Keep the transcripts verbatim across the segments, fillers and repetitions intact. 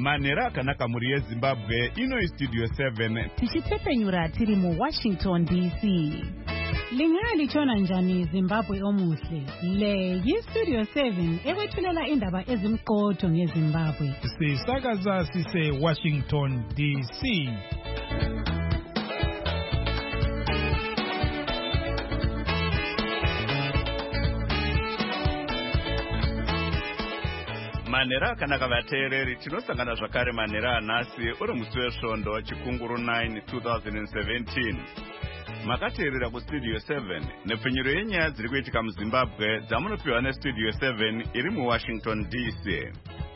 Manera akanaka muri yeZimbabwe ino istudio seven. Tichitepenyura tiri mu Washington D C. Lingali chona njani Zimbabwe omuhle. Le yistudio seven ekwethulela indaba ezimqotho ngeZimbabwe. Sisakaza sise Washington D C. Manera akanaka vateereri tinosangana zvakare manera anhasi uri musi wesvondo chikunguru nine twenty seventeen. Makateerera kustudio seven nepfenyuro yenyaya dziri kuitika muZimbabwe dzamunopiwa nestudio seven iri muWashington D C.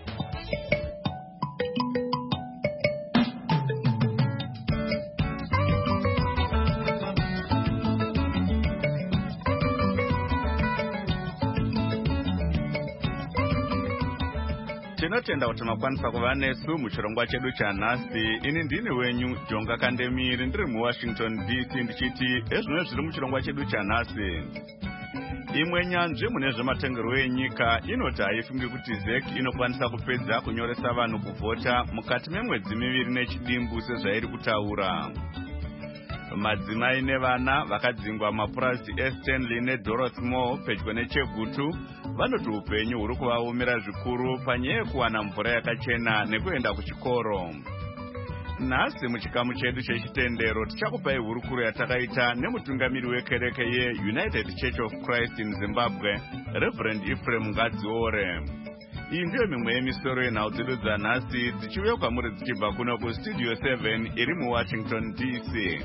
Tinotenda kuti makwanisa kuva nesu muchirongwa chedu chanhasi. Ini ndini wenyu Jonga Kandemiri ndiri muWashington D C ndichiti ezvino zviri muchirongwa chedu chanhasi. Imwe nyanzvi mune zvematongerwo enyika inoti haifungi kuti Z E C inokwanisa kupedza kunyoresa vanhu kuvhota mukati memwedzi miviri nechidimbu sezvairi kutaura. Madzimai nevana vakadzingwa mapurasi eStanley neDorothy Moore pedyo neChegutu vanoti upenyu huri kuvaomera zvikuru panyaya yekuwana mvura yakachena nekuenda kuchikoro. Nhasi muchikamu chedu chechitendero tichakupai hurukuro yatakaita nemutungamiri wekereke yeUnited Church of Christ in Zimbabwe, Reverend Ephraim Ngadziore. Iyi ndiyo mimwe yemisoro yenhau dzedu dzanhasi dzichiuya kwamuri dzichibva kuno kustudio seven iri muWashington D C.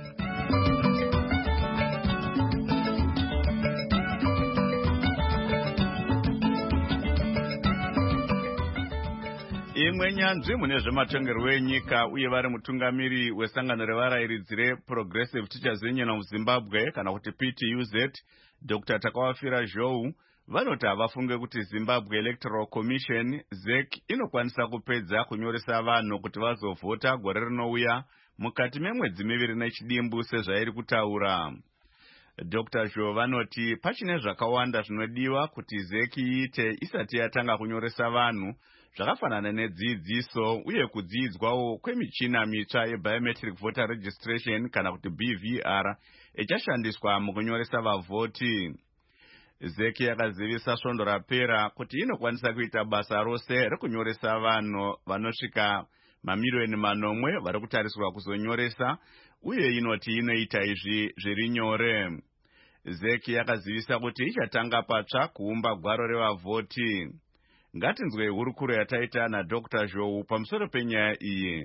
Imwe nyanzvi mune zvematongerwo enyika uye vari mutungamiri wesangano revarairidzi reProgressive Teachers Union of Zimbabwe kana kuti P T U Z, Doctor Takawafira Zhou, vanoti havafunge kuti Zimbabwe Electoral Commission Z E C inokwanisa kupedza kunyoresa vanhu kuti vazovhota gore rinouya mukati memwedzi miviri nechidimbu sezvairi kutaura. Doctor Zhou vanoti pachine zvakawanda zvinodiwa kuti Z E C iite isati yatanga kunyoresa vanhu, zvakafanana nedzidziso uye kudzidzwawo kwemichina mitsva yebiometric voter registration kana kuti B V R ichashandiswa mukunyoresa vavhoti. Z E C yakazivisa svondo rapera kuti inokwanisa kuita basa rose rekunyoresa vanhu vanosvika mamiliyoni manomwe vari kutarisirwa kuzonyoresa, uye inoti inoita izvi zviri nyore. Z E C yakazivisa kuti ichatanga patsva kuumba gwaro revavhoti. Ngatinzwe hurukuro yataita naDoctor Zhou pamusoro penyaya iyi.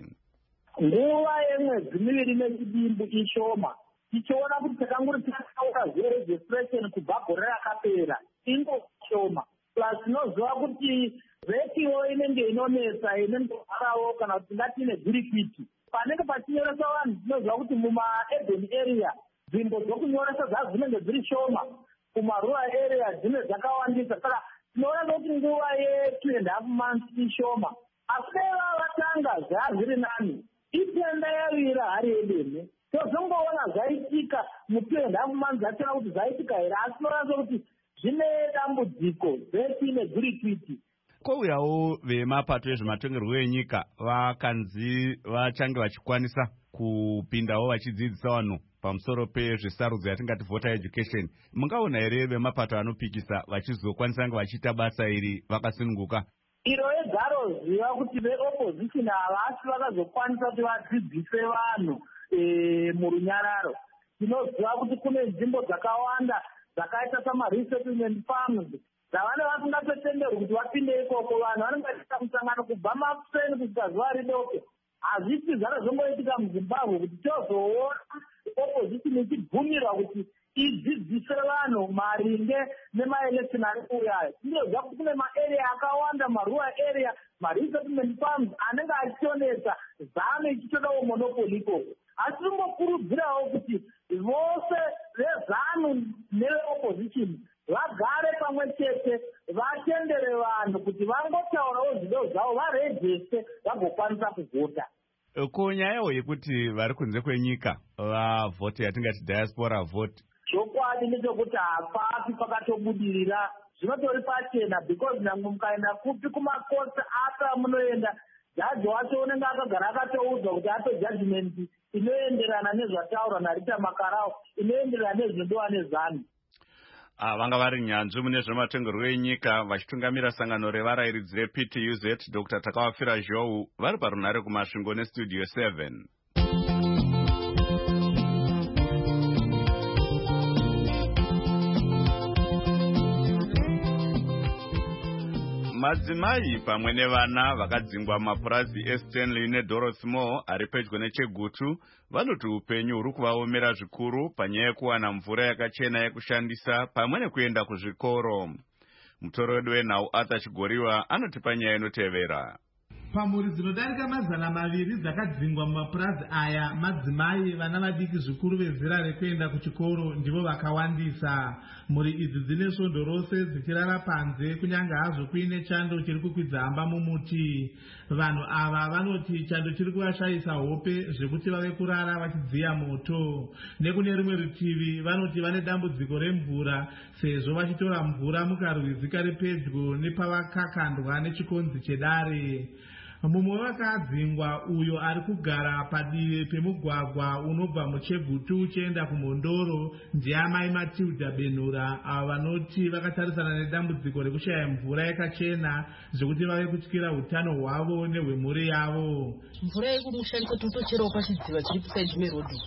Nguva yemwedzi miviri nechidimbu ishoma. Tichiona kuti takanguri takaura zveregistration kubva gore rakapera ingoshoma. Plus tinoziva kuti Z E C yo inenge inonetsa inenge harawo kana kuti ngatine gwirikwiti. Panenge pachinyoresa vanhu tinoziva kuti muma-urban area nzvimbo dzokunyoresa dzazo dzinenge dziri shoma, kumarural area dzine dzakawandisa. Saka tinoona kuti nguva ye-two and a half months ishoma. Asi dai vatanga zvazviri nani, itenda yavira hari yedeme. Tozongoona zvaitika mu-two and a half months ationa kuti zvaitika here, asi tinoona kuti zvine dambudziko Z E C negwirikwiti. Kwouyawo vemapato ezvematongerwo enyika vakanzi vachange vachikwanisa kupindawo vachidzidzisa vanhu pamusoro pezvesarudzo yatingati voter education. Mungaona here vemapato anopikisa vachizokwanisa kunge vachiita basa iri vakasununguka? Iro egaro ziva kuti veopposition havasi vakazokwanisa kuti vadzidzise vanhu murunyararo. Tinoziva kuti kune nzvimbo dzakawanda dzakaita samaresettlement farms dzavane vasingatenderwi kuti vapinde ikoko. Vanhu vanenge vachiita musangano kubva mafuseni kusvika zuva ridoko. Hazvisi zvakazongoitika muZimbabwe kuti tozoona opposition ichibvumirwa kuti idzidzise vanhu maringe nemaelection ari kuuyayo. Tinoziva kuti kune maarea akawanda, marural area, maresettlement farms anenge achionesa zame ichitodawo monopoli ikoko. Asi tingokurudzirawo kuti vose vezanu neveopposition vagare pamwe chete, vatendere vanhu kuti vangotaurawo zvido zvavo, varejeste vagokwanisa kuvhota. Kunyayawo yekuti vari kunze kwenyika vavhoti yatingati diaspora vote, chokwadi ndechekuti hapapi pakatobudirira, zvinotori pachena because namwe mukaenda kupi kumakosi aka munoenda jaji wacho unenge akagara akatoudzwa kuti ape judgment inoenderana nezvataurwa naRita Makarao, inoenderana nezvinodiwa nezanu. Ah, vanga vari nyanzvi mune zvematongerwo enyika vachitungamira sangano revarayiridzi reP T U Z Doctor Takawafira Zhou vari parunhare kumasvingo nestudio seven. Madzimai pamwe nevana vakadzingwa mapurazi eStanley neDorothy Moore ari pedyo neChegutu vanoti upenyu huri kuvaomera zvikuru panyaya yekuwana mvura yakachena yekushandisa pamwe nekuenda kuzvikoro. Mutoro wedu wenhau Arthur Chigoriwa anoti panyaya inotevera. Pamhuri dzinodarika mazana maviri dzakadzingwa mumapurazi aya, madzimai vana vadiki zvikuru vezera rekuenda kuchikoro ndivo vakawandisa. Mhuri idzi dzine svondo rose dzichirara panze kunyange hazvo kuine chando chiri kukwidza hamba mumuti. Vanhu ava vanoti chando chiri kuvashayisa hope zvekuti vave kurara vachidziya moto. Nekune rimwe rutivi vanoti vane dambudziko remvura sezvo vachitora mvura mukarwizi kari pedyo nepavakakandwa nechikonzi chedare. Mumwe wakadzingwa uyo ari kugara padivi pemugwagwa unobva muChegutu uchienda kuMondoro ndiamai Matilda Benhura, avo vanoti vakatarisana nedambudziko rekushaya mvura yakachena zvekuti vave kutyira utano hwavo nehwemhuri yavo. Mvura yekumushandisa totocherawo pachidziva chiri kusaidi merodhi,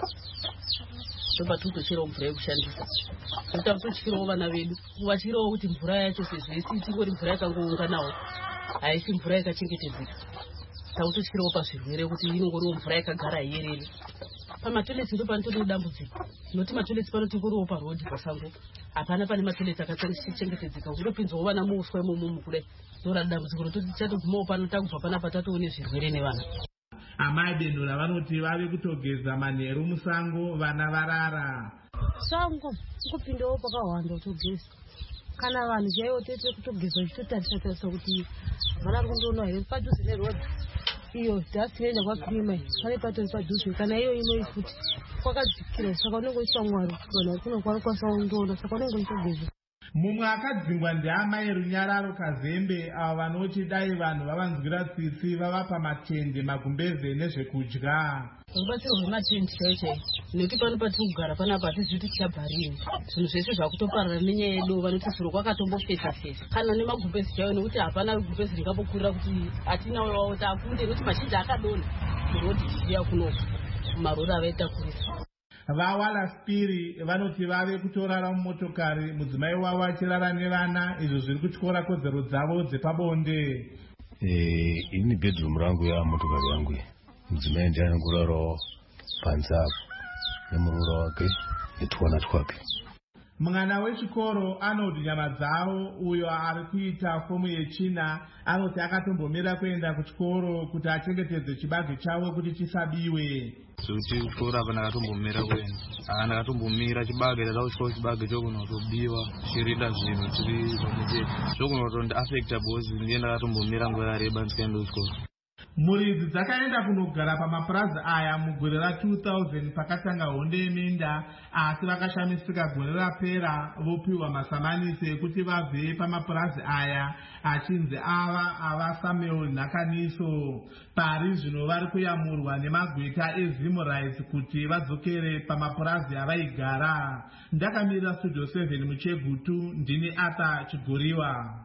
ndopatotocherawo mvura yekushandisa. Tototyirawo vana vedu vatyirawo kuti mvura yacho sezvo isiti ingori mvura yakangounganawo, haisi mvura yakachengetedzeka. Takutotyirawo pazvirwere kuti inongoriwo mvura yakagara iyerere. Pamatoileti ndo panotode dambudziko, noti matoileti panoti ngoriwo parodhi pasango, hapana pane matoileti akachengetedzeka. Kundopinzwawo vana muuswa imomo kudai, ndorada dambudziko rototi chatogumawo pano takubva panapa tatoone zvirwere nevana. Amai Benhura vanoti vave kutogeza manheru musango vana varara. Sango kupindawo pakawanda kutogeza. Kana vanhu chaivo tete kutogeza chitotarisa tarisa kuti vana kundoona here padhuze nerodhi iyo dhasi inoenda kwakrima pane patori padhuze, kana iyo inoi futi kwakadzikira, saka unongoiswa mwari kuona kuno kwanokwanisa kundoona, saka unongoitogeza. Mumwe akadzingwa ndiamai Runyararo Kazembe, avo vanoti dai vanhu vavanzwira tsitsi vavapa matende, magumbeze nezvekudya. Rubatsiro rwematende chaiyo chaiyo, nekuti pano patiri kugara panapa hatizivi kuti tichabharire. Zvinhu zvese zvakutoparara nenyaya yedu, vanoti suro kwakatombofeta feta. Kana nemagumbezi chaiyo, nekuti hapana gumbezi ringambokurira kuti hatina wawo takunde, nekuti mazhinji akadonha murodhi zviya kunoku marori avaitakurisa. Vawala Spiri vanoti vave kutorara mumotokari, mudzimai wavo achirara nevana, izvo zviri kutyora kodzero dzavo dzepabonde. Eh, ini bedroom rangu ya motokari yangu, mudzimai ndiye anongorarawo panze apo nemurura wake netwana twake. Mwana wechikoro anoti nyama dzavo uyo ari kuita fomu yechina anoti akatombomira kuenda kuchikoro kuti achengetedze chibage chavo kuti chisabiwe. Kuti kuchikoro apa ndakatombomira kuenda, aka ndakatombomira chibage ndada kuchikoro chibage chokunotobiwa chirinda zvinhu tiri pamwe zvokunotondiafecta bhozi ndiye ndakatombomira nguva yareba ndikaenda kuchikoro. Mhuri idzi dzakaenda kunogara pamapurazi aya mugore ra two thousand pakatanga honde yeminda, asi vakashamisika gore rapera vopiwa masamanisi ekuti vabve pamapurazi aya achinzi ava ava Samuel Nhakaniso. Pari zvino vari kuyamurwa nemagweta eZimu Rights kuti vadzokere pamapurazi avaigara. Ndakamirira studio seven muChegutu, ndini Arthur Chigoriwa.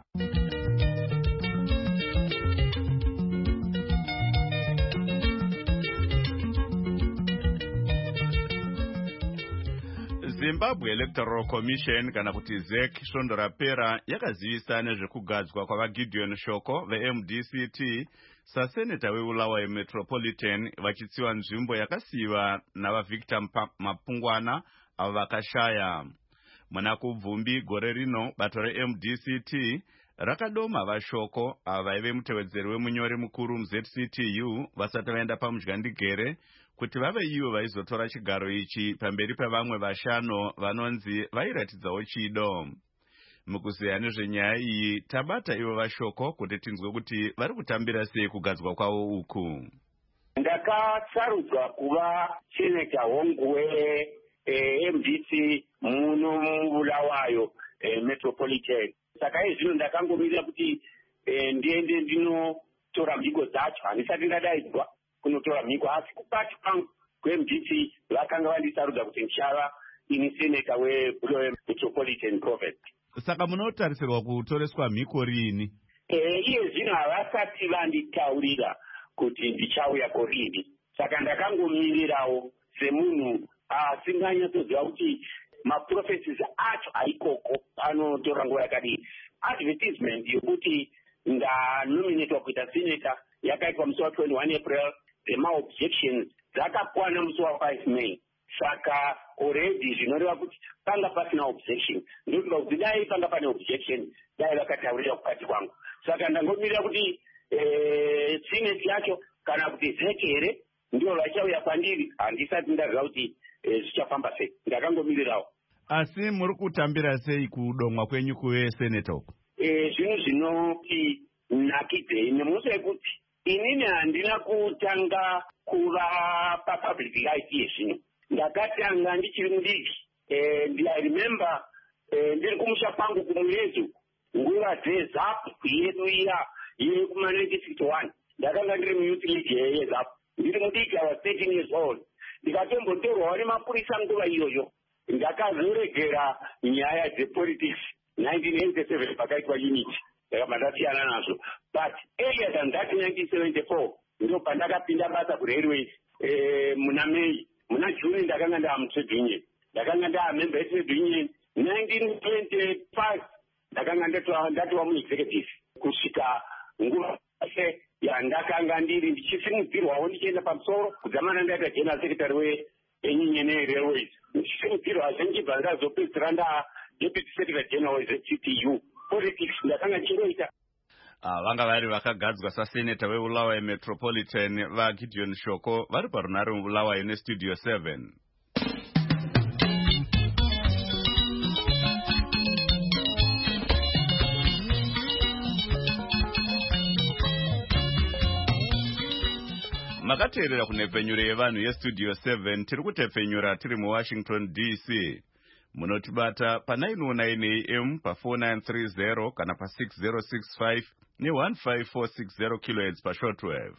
Zimbabwe Electoral Commission kana kuti Z E C svondo rapera yakazivisa nezvekugadzwa kwavaGideon Shoko veM D C T saseneta weBulawayo Metropolitan vachitsiva nzvimbo yakasiyiwa navaVictor Mapungwana avo vakashaya. Muna kubvumbi gore rino bato reM D C T rakadoma vaShoko ava vaive mutevedzeri wemunyori mukuru muZ C T U vasati vaenda pamudyandigere kuti vave ivo vaizotora chigaro ichi pamberi pevamwe vashanu vanonzi vairatidzawo chido. Mukuziya nezvenyaya iyi tabata ivo vaShoko kuti tinzwe kuti vari kutambira sei kugadzwa kwavo uku. Ndakasarudzwa kuva seneta hongu weM D C muno muBulawayo Metropolitan. Saka izvino ndakangomirira kuti ndiende ndino kutora mhiko dzacho. Handisati ndadaidzwa kunotora mhiko, asi kubati kwangu kwe-M D C vakanga vandisarudza kuti ndichava ini seneta weBulawayo Metropolitan Province. Saka munotarisirwa kutoreswa mhiko rini? Eh, iye zvino havasati vanditaurira kuti ndichauya korini. Saka ndakangomirirawo semunhu asinganyatsoziva kuti maprophecies acho aikoko anotora nguva yakadii. Advertisement yokuti ndanominatwa kuita senator yakaitwa musi wa twenty-one April. Dzema-objections dzakakwana musi wa-five May. Saka already zvinoreva kuti panga pasina objection. Ndokuda kuti dai panga pane objection dai vakataurira kukati kwangu. Saka ndangomirira kuti eh, senate yacho kana kuti zeke here ndio vachauya kwandiri. Handisati ndaziva kuti zvichafamba sei. Ndakangomirirawo. Asi muri kutambira sei kudomwa kwenyu kuve senator uko? Eh, zvinhu zvinoti nakidei nemusi wekuti inini handina kutanga kuva papublic life yezvino. Ndakatanga ndichiri mudiki. Eh, I remember eh, ndiri kumusha kwangu kumuyezu nguva dzeZAP yedu iya yekuma nineteen sixty-one. Ndakanga ndiri muyouth league yeZAP. Ndiri mudiki, I was thirteen years old. Ndikatombotorwawo nemapurisa nguva iyoyo. Ndakazoregera nyaya dzepolitics nineteen eighty-seven pakaitwa unity. Ndakabva ndasiyana nazvo. But earlier than that, nineteen seventy-four ndo pandakapinda basa kurailways eh, muna May. Muna June ndakanga ndaa mutrade union. Ndakanga ndaa member yetrade union. nineteen twenty-five ndakanga ndatowa muexecutive. Kusvika nguva yose yandakanga ndiri ndichisimudzirwawo ndichienda pamusoro kudzamana ndaita general secretary weunion yerailways. Ndichisimudzirwazve ndichibva ndazopedzisira ndaa deputy secretary general weZ T U. Politics ndakanga ndichiroita. Ah, vanga vari vakagadzwa saseneta weBulawayo Metropolitan vaGideon Shoko vari parunare muBulawayo nestudio seven. Makateerera kunhepfenyuro yevanhu yestudio seven. Tiri kutepfenyura tiri muWashington D C. Munotibata pa nine oh nine A M pa four nine three zero kana pa six zero six five ne one five four six zero kilohertz pa shortwave.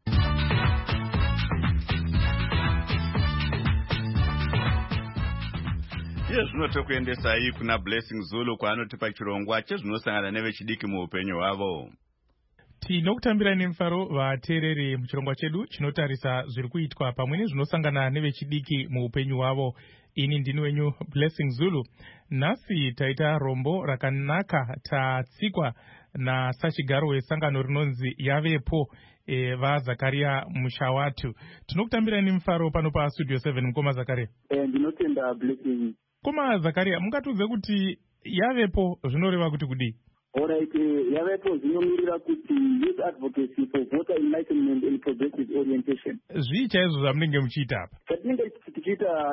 Iye zvino tokuendesai kuna Blessing Zulu kwaanotipa chirongwa chezvinosangana nevechidiki muupenyu hwavo. Tinokutambira nemufaro vateereri muchirongwa chedu chinotarisa zviri kuitwa pamwe nezvinosangana nevechidiki muupenyu hwavo. Ini ndini wenyu Blessing Zulu. Nhasi taita rombo rakanaka tatsikwa nasachigaro wesangano rinonzi Yavepo e, vaZakaria Mushawatu. Tinokutambira nemufaro pano pa studio seven mukoma Zakaria. Eh, ndinotenda Blessing. Koma Zakaria, mungatiudze kuti Yavepo zvinoreva kuti kudii? Alright, uh, Yavepo zvinomirira kuti youth advocacy for voter enlightenment and progressive orientation. Zvii chaizvo zvamunenge muchiita apa? Chatinenge tichiita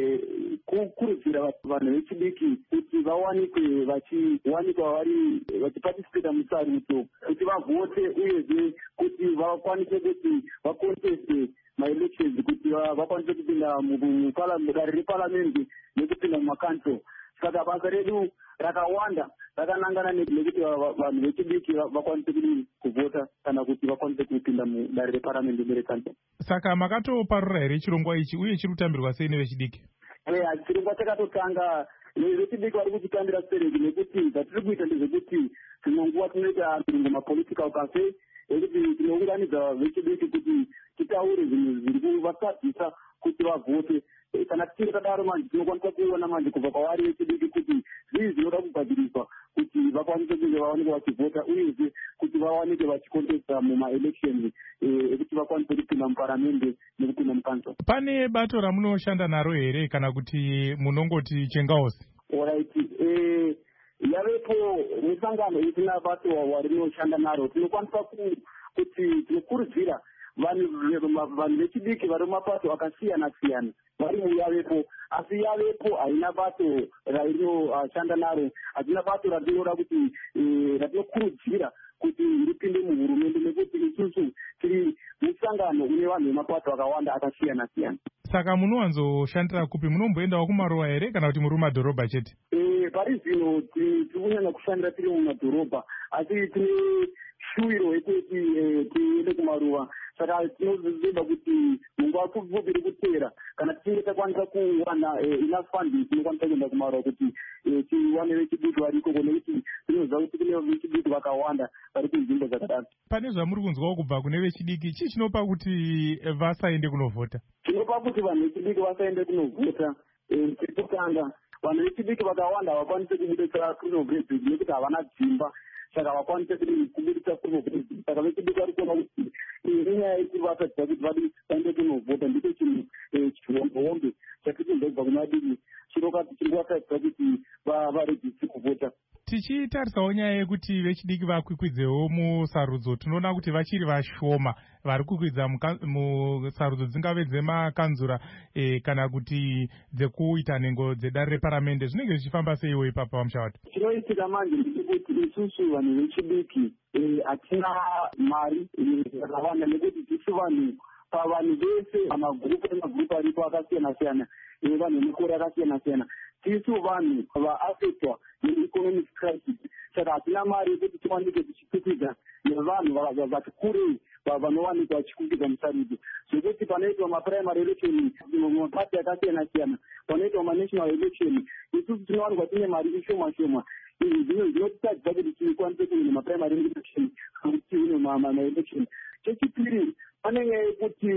kukurudzira vanhu vechidiki kuti vawanikwe vachiwanikwa vari vachiparticipata musarudzo, kuti vavote uyezve kuti vakwanise kuti vakonteste maelections, kuti vakwanise kupinda mudare reparamende nekupinda mumakanso. Saka basa redu rakawanda rakanangana nekuti vanhu vechidiki vakwanise kuvhota kana kuti vakwanise kupinda mudare reparamende nerekanso. Saka makatoparura here chirongwa ichi uye chiri kutambirwa sei nevechidiki? Eya, chirongwa chakatotanga vechidiki vari kuchitambira serengi nekuti zvatiri kuita ndezvekuti dzimwe nguva tinoita miringo mapolitical cafe ekuti tinounganidza vechidiki kuti titaure zvinhu zviri kuvasadzisa kuti vavhote. Kana tichiri kadaro manje tinokwanisa kuona manje kubva kwavari vechidiki kuti zvii zvinoda kugadziriswa kuti vakwanise kunge vawanike vachivhota uyezve kuti vawanike vachikontesta mumaelections ekuti vakwanise kupinda muparamende nekupinda mukanso. Pane bato ramunoshanda naro here kana kuti munongoti chengaosi? Alright, eh Yavepo musangano isina bato warinoshanda naro. Tinokwanisa kuti tinokurudzira vanhu vechidiki vari mumapato akasiyana siyana vari muYavepo, asi Yavepo haina bato rainoshanda naro, hatina bato ratinoda kuti ratinokurudzira kuti ripinde muhurumende nekuti isusu tiri musangano une vanhu vemapato akawanda akasiyana siyana. Saka munowanzoshandira kupi? Munomboendawo kumaruwa here kana kuti muri mumadhorobha chete? Eh, pari zvino tiri kunyanya kushandira tiri mumadhorobha, asi tine shuwiro yekuti tiende kumaruva. Saka tinozoda kuti munguva pfupi iri kupera kana tichinge takwanisa kuwana enough funding tinokwanisa kuenda kumaruva kuti tiwane vechidiki vari ikoko, nekuti tinoziva kuti kune vechidiki vakawanda vari kunzvimbo dzakadaro. Pane zvamuri kunzwawo kubva kune vechidiki, chii chinopa kuti vasaende kunovhota? Chinopa kuti vanhu vechidiki vasaende kunovhota, chekutanga vanhu vechidiki vakawanda havakwanisi kubudisa criminal record nekuti havana dzimba, saka havakwanisi kubudisa criminal record. Saka vechidiki vari kuona kuti inyaya yekuti vasatidza kuti vadi vaende kunovhota ndicho chinhu chihombe chatichindobva kune vadiki chinokati chinguvasatidza kuti varejisi kuvhota. Tichitarisawo nyaya yekuti vechidiki vakwikwidzewo musarudzo, tinoona kuti vachiri vashoma vari kukwidza musarudzo dzingave dzemakanzura e, kana kuti dzekuita nhengo dzedare reparamende. Zvinenge zvichifamba seiwo ipapa paMushavati? Chinoitika manje ndechekuti isusu vanhu vechidiki hatina mari yakawanda, nekuti tisu vanhu pavanhu vese pamagurupu emagurupu aripo akasiyana-siyana, vanhu vemikoro yakasiyana-siyana, tisu vanhu vaafectwa neeconomic crisis. Saka hatina mari yekuti tiwanike tichikwikwidzwa nevanhu vati kurei vanowanikwa vachikwikwidzwa musarudzo. Zvekuti panoitwa maprimary election mapati akasiyana-siyana, panoitwa manational election, isusu tinowanikwa tine mari ishoma shoma. Izvi zvino zvinotitadzisa kuti tikwanise kuwina maprimary election kuti tiwine maelection. Chechipiri, pane nyaya yekuti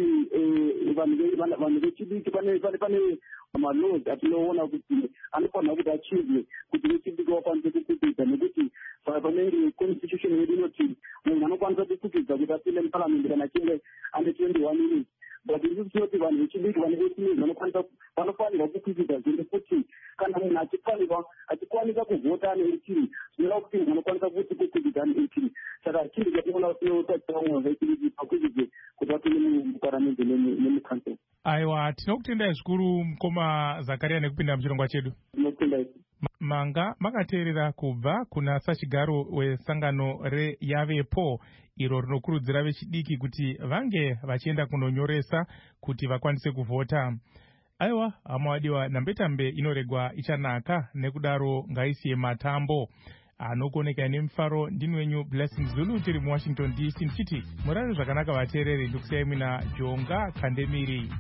vanhu vechidiki pane malaws atinoona kuti anofanira kuti achizwe kuti vechidiki vakwanise kukwikwidzwa, nekuti panenge constitution yedu inoti munhu anokwanisa kukwikwidzwa kuti apinde muparliament kana achinge ane twenty-one years. But isusu tinoti vanhu vechidiki vane eighteen vanokwanisa vanofanirwa kukwikwidzwa zviri, kuti kana munhu achifanirwa achikwanisa kuvhota ane eighteen zvinoreva kuti munhu anokwanisa kuti kukwikwidzwa ane eighteen. Saka chinhu chatinoona tinotadzisa munhu vechidiki pakwikwidzwe kuti vapinde muparliament nemucouncil. Aiwa, tinokutendai zvikuru mukoma Zakaria nekupinda muchirongwa chedu. Tinokutendai. Manga makateerera kubva kuna sachigaro wesangano reyavepo iro rinokurudzira vechidiki kuti vange vachienda kunonyoresa kuti vakwanise kuvhota. Aiwa, hamawadiwa, nambetambe inoregwa ichanaka, nekudaro ngaisiye matambo anokoneka nemufaro. Ndini wenyu Blessing Zulu, tiri muWashington D C, ndichiti murare zvakanaka vateereri, ndikusiyai mina Jonga Kandemiri.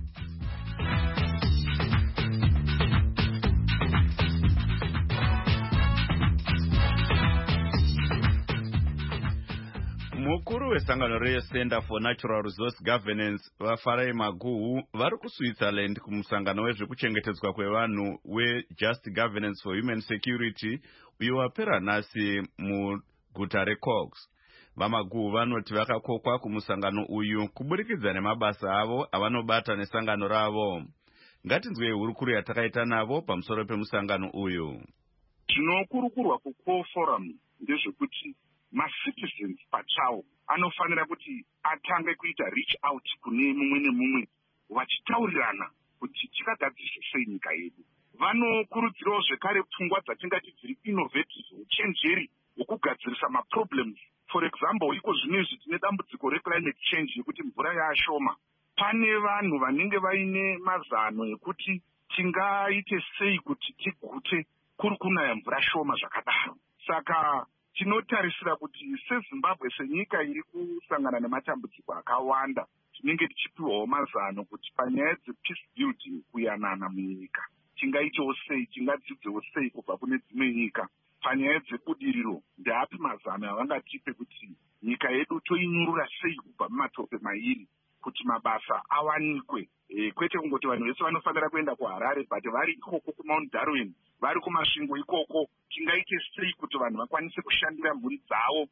Mukuru wesangano reCenter for Natural Resource Governance vaFarai Maguhu vari kuSwitzerland kumusangano wezvekuchengetedzwa kwevanhu weJust Governance for Human Security uyo wapera nhasi muguta reCox. VaMaguhu vanoti vakakokwa kumusangano uyu kuburikidza nemabasa avo avanobata nesangano ravo. Ngatinzwei hurukuru yatakaita navo pamusoro pemusangano uyu. Zvinokurukurwa kuCo Forum ndezvekuti macitizens pachawo anofanira kuti atange kuita reach out kune mumwe nemumwe vachitaurirana kuti tingagadzirisa sei nyika yedu. Vanokurudzirawo zvekare pfungwa dzatingati dziri innovative, uchenjeri hwekugadzirisa maproblems. For example, iko zvinezvi tine dambudziko reclimate change yekuti mvura yaashoma. Pane vanhu vanenge vaine mazano ekuti tingaite sei kuti tigute kuri kunaya mvura shoma zvakadaro. Saka tinotarisira kuti seZimbabwe senyika iri kusangana nematambudziko akawanda, tinenge tichipiwawo mazano kuti panyaya dzepeace building, kuyanana munyika, tingaitewo sei, tingadzidzewo sei kubva kune dzimwe nyika. Panyaya dzebudiriro, ndeapi mazano avangatipe kuti nyika yedu toinyurura sei kubva mumatope mairi kuti mabasa awanikwe. E, kwete kungoti vanhu vese vanofanira kuenda kuHarare, but vari ikoko kuMount Darwin, vari kumasvingo ikoko, tingaite sei kuti vanhu vakwanise kushandira mhuri dzavo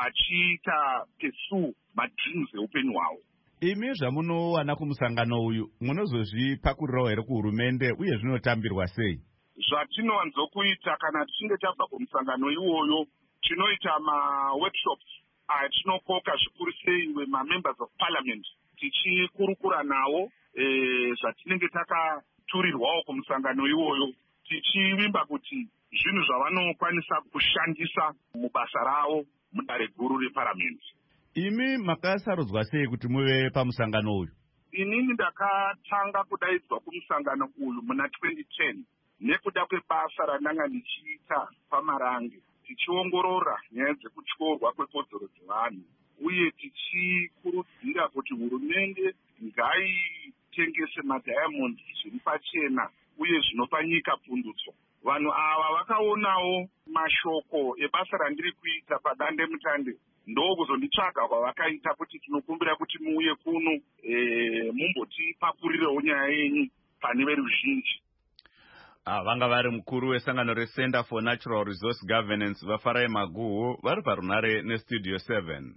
vachiita pursue madreams eupenyu hwavo. Imi zvamunowana kumusangano uyu munozozvipakurirawo here kuhurumende uye zvinotambirwa sei? Zvatinowanzokuita kana tichinge tabva kumusangano iwoyo, tinoita maworkshops atinokoka zvikuru sei wemamembers of parliament tichikurukura nawo e, zvatinenge takaturirwawo kumusangano iwoyo, tichivimba kuti zvinhu zvavanokwanisa kushandisa mubasa ravo mudare guru reparamende. Imi makasarudzwa sei kuti muve pamusangano uyu? Inini ndakatanga kudaidzwa kumusangano uyu muna twenty ten nekuda kwebasa randanga ndichiita paMarange. tichiongorora nyaya dzekutyorwa kwekodzero dzevanhu uye tichikurudzira kuti hurumende ngaitengese madiamonds zviri pachena uye zvinopa nyika pundutso. Vanhu ava vakaonawo mashoko ebasa randiri kuita padande mutande ndokuzonditsvaga kwavakaita kuti tinokumbira kuti muuye kuno e, mumbotipapurirewo nyaya yenyu pane veruzhinji. Ah, vanga vari mukuru wesangano reCenter for Natural Resource Governance Vafarai Maguhu vari parunare nestudio seven.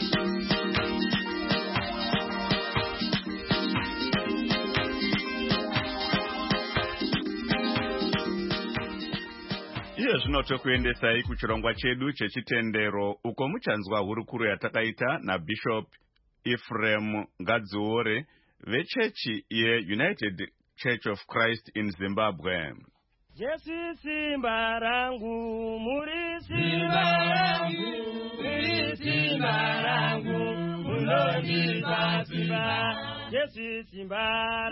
Iye zvino tokuendesai kuchirongwa chedu chechitendero uko muchanzwa hurukuru yatakaita naBishop Ephraim Ngadziore vechechi yeUnited Church of Christ in Zimbabwe. Jesu simba rangu, muri simba rangu, muri simba rangu, munondipa simba. Jesu simba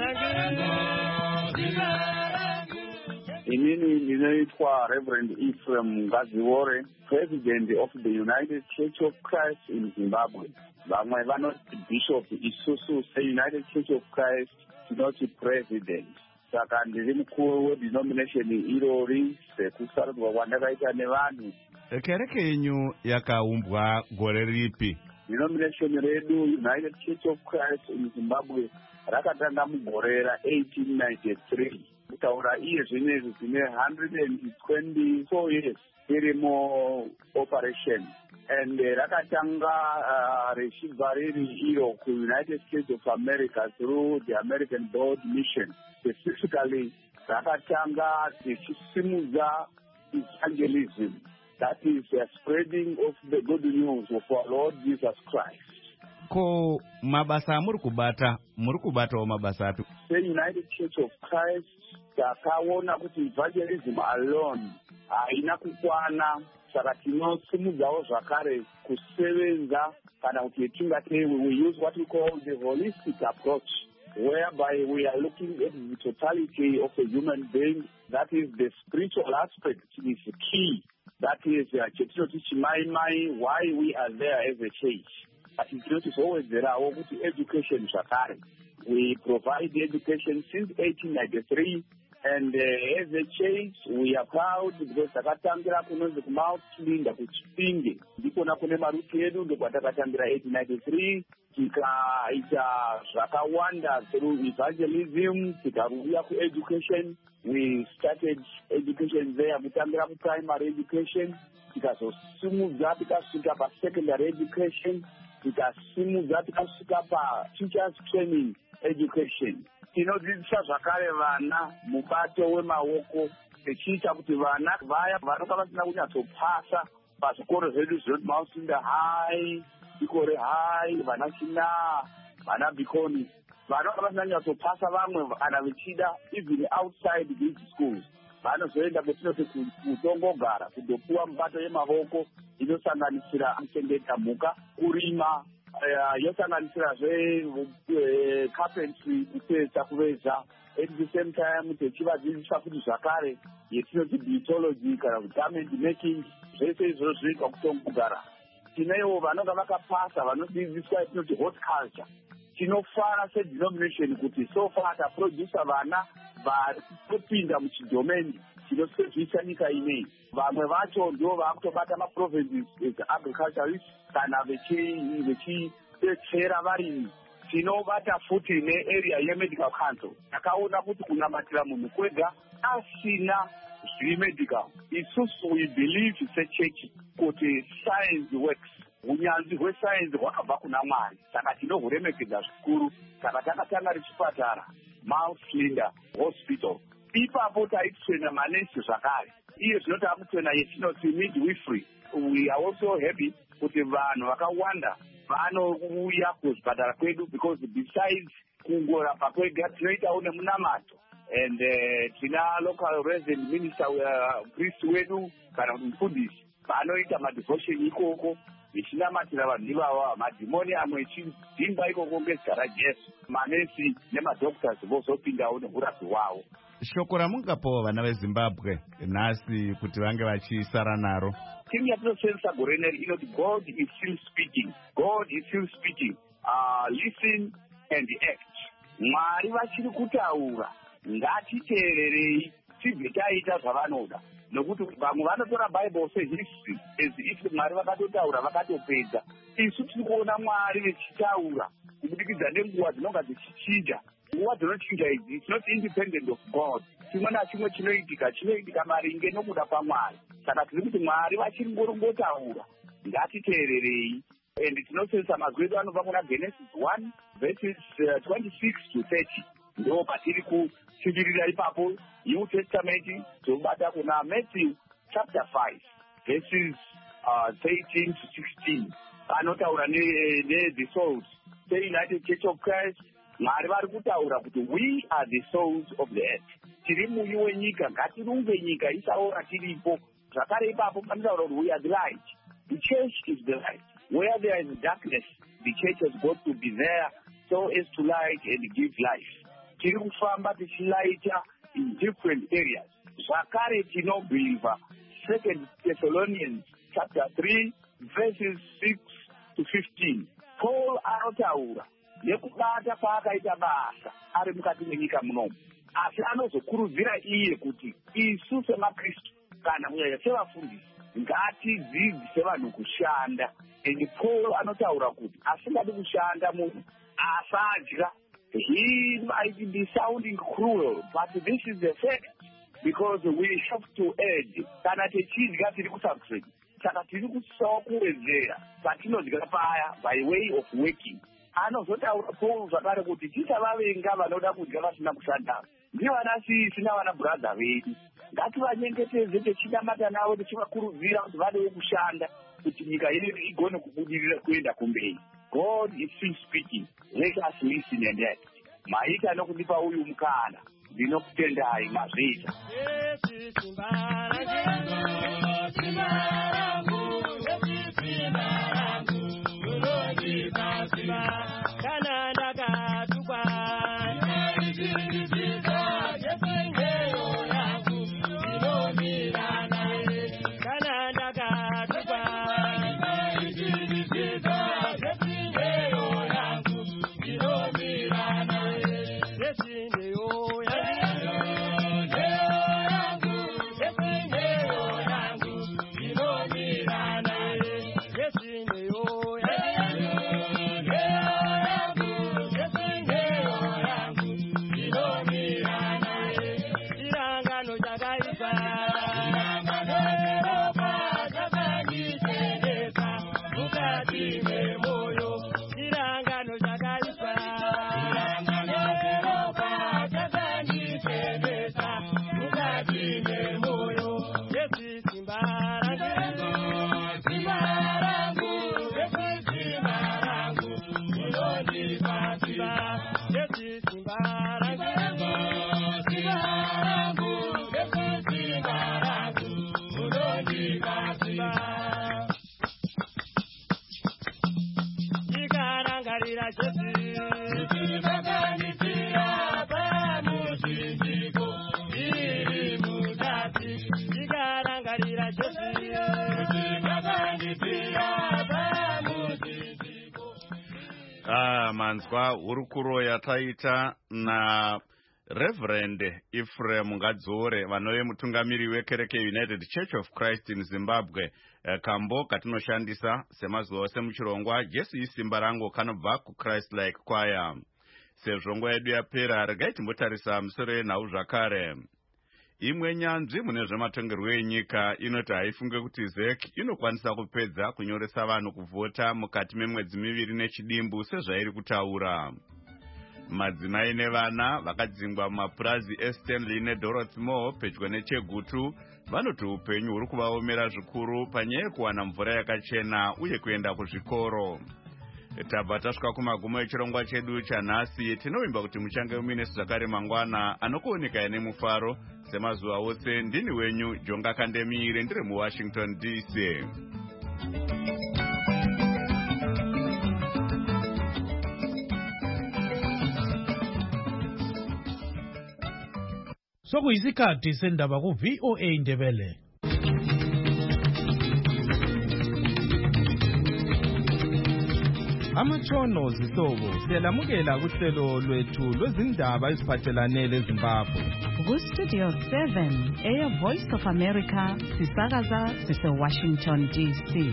rangu, simba rangu. Inini ndinoitwa Reverend Ephraim Ngadziore, President of the United Church of Christ in Zimbabwe. Vamwe vanoti Bishop isusu se-United Church of Christ tinoti President. Saka ndiri mukuru wedenomination irori sekusarudzwa kwandakaita nevanhu. Kereke yenyu yakaumbwa gore ripi? Denomination redu United Church of Christ in Zimbabwe rakatanga mugore ra-eighteen ninety-three. Kutaura iye zvinezvi zvine one hundred twenty-four years irimo operation. And uh, rakatanga uh, rechibva riri iro ku-United States of America through the American Board Mission. Specifically, rakatanga richisimudza evangelism, that is the uh, spreading of the good news of our Lord Jesus Christ. Ko mabasa muri kubata, muri kubatawo mabasa api? The United Church of Christ takaona kuti evangelism alone haina kukwana, saka tinosimudzawo zvakare kusevenza kana kuti tingati we use what we call the holistic approach, whereby we are looking at the totality of a human being. That is, the spiritual aspect is key. That is chetinoti chimaimai, why we are there as a church. But it's not always there are education zvakare. We provide education since eighteen ninety-three. And uh, as a church, we are proud because takatangira kunonzi kuMount Linda kuChipinge. Ndikona kune maruti edu ndokwatakatangira eighteen ninety-three. Tikaita zvakawanda through evangelism, tikaruya kueducation. We started education there, kutangira kuprimary education. Tikazosimudza tikasvika pasecondary education. Tikasimudza tikasvika pateachers training education. Tinodzidzisa zvakare vana mubato wemaoko techiita kuti vana vaya vanonga vasina kunyatsopasa pazvikoro zvedu zvinoti Mount Linda High, Ikore High, vana China, vana Bikoni, vanonga vasina kunyatsopasa vamwe kana vechida even outside these schools vanozoenda kwetinoti kutongogara kundopuwa mubato yemaoko inosanganisira kuchengeta mhuka, kurima, Uh, yosanganisirazve uh, carpentry, kutsetsa, kuveza. At the same time techivadzidzisa kuti zvakare yetinoti beautology kana garment making, zvese izvozvo zvinoitwa kutongogara. Tinewo vanonga vakapasa vanodzidziswa yetinoti horticulture. Tinofara sedenomination kuti so far taproducer vana vari kupinda muchidomeni chinosevhisa nyika ineyi. Vamwe vacho ndo vakutobata maprovinces eagriculturists kana vechidetsera varimi. Tinobata futi nearea yemedical council. Takaona kuti kunamatira munhu kwega asina zvemedical. Isusu we believe sechurch kuti science works. Unyanzvi hwesayenzi hwakabva kuna Mwari. Saka tinohuremekedza zvikuru. Saka takatanga rechipatara Mount Linda Hospital. Ipapo taitwena manesi zvakare. Iye zvinoti akutwena yetinoti midwifery. We are also happy kuti vanhu vakawanda vanouya kuzvipatara kwedu because besides kungorapa kwega tinoitawo nemunamato. And uh, tina local resident minister uh, priest wedu kana mufundisi vanoita madevotion ikoko vechinamatira vanhu ivava, madhimoni amwe echidhimba ikoko ngezita raJesu. Manesi nemadoctors vozopindawo nehurapi hwavo. shoko ramungapawo vana vezimbabwe nhasi kuti vange vachisara naro? Thing yatinosenzesa gore neri inoti God is still speaking. God is still speaking. Uh, listen and act. Mwari vachiri kutaura, ngatiteererei tibve taita zvavanoda. Nokuti vamwe vanotora Bible sehistory as if Mwari vakatotaura vakatopedza. Isu tiri kuona Mwari vechitaura kubudikidza nenguva dzinonga dzichichinja. Nguva dzinochinja idzi, it's not independent of God. Chimwe nachimwe chinoitika chinoitika maringe nokuda kwaMwari. Saka tiri kuti Mwari vachiri ngorongotaura, ngatiteererei. And tinosenzesa mazwi edu anobva kuna Genesis one verses uh, twenty-six to thirty. Ndo patiri kutsvigirira ipapo. New Testament tobata kuna Matthew chapter five verses uh, thirteen to sixteen. Anotaura ne, ne the souls. The United Church of Christ. Mwari vari kutaura kuti we are the souls of the earth. Tiri muyi wenyika, ngatirumbe nyika isaora tiripo. Zvakare ipapo panotaura kuti we are the light. The church is the light. Where there is darkness, the church has got to be there so as to light and give life. Tiri kufamba tichilaita in different areas. Zvakare tinobhilivha Second Thessalonians chapter three verses six to fifteen. Paul anotaura nekubata kwaakaita basa ari mukati menyika munomu. Asi anozokurudzira iye kuti isu semaKristu kana kunyanya sevafundisi ngatidzidzise vanhu kushanda. And Paul anotaura kuti asingadi kushanda munhu asadya. He might be sounding cruel, but this is the fact, because we have to add. Kana techidya tiri kusuffering. Saka tiri kusawo kuwedzera patinodya paya by way of working. Anozotaura Paul zvakare kuti tisavavenga vanoda kudya vasina kushanda. Ndivana sisi navana brother vedu. Ngativanyengetedze techinamata navo tichivakurudzira kuti vadewo kushanda kuti nyika yedu igone kubudirira kuenda kumberi. God is still speaking. Let us listen and act. Maita nokundipa uyu mukana. Ndinokutendai mazvita. Kana ndakatukwa Ah, manzwa hurukuro yataita na Reverend Ephraim Ngadzore vanove mutungamiri wekereke United Church of Christ in Zimbabwe. E, kambo katinoshandisa semazuva ose muchirongwa Jesu isimba rangu kanobva kuChrist Like Choir. Sezvo nguva yedu yapera, regai timbotarisa musoro yenhau zvakare. Imwe nyanzvi mune zvematongerwo enyika inoti haifunge kuti Z E C inokwanisa kupedza kunyoresa vanhu kuvhota mukati memwedzi miviri nechidimbu sezvairi kutaura. Madzimai nevana vakadzingwa mumapurazi eStanley neDorothy Moore pedyo neChegutu vanoti upenyu huri kuvaomera zvikuru panyaya yekuwana mvura yakachena uye kuenda kuzvikoro. Tabva tasvika kumagumo echirongwa chedu chanhasi. Tinovimba kuti muchange muine zvakare mangwana anokuoneka nemufaro semazuva ose. Ndini wenyu Jonga Kandemire, ndiri muWashington D C. Sokuyisikhathi sendaba ku V O A Ndebele. Amatshono zihlobo siyalamukela kuhlelo lwethu lwezindaba eziphathelane leZimbabwe. Ku Studio seven eya Voice of America sisakaza sise Washington D C.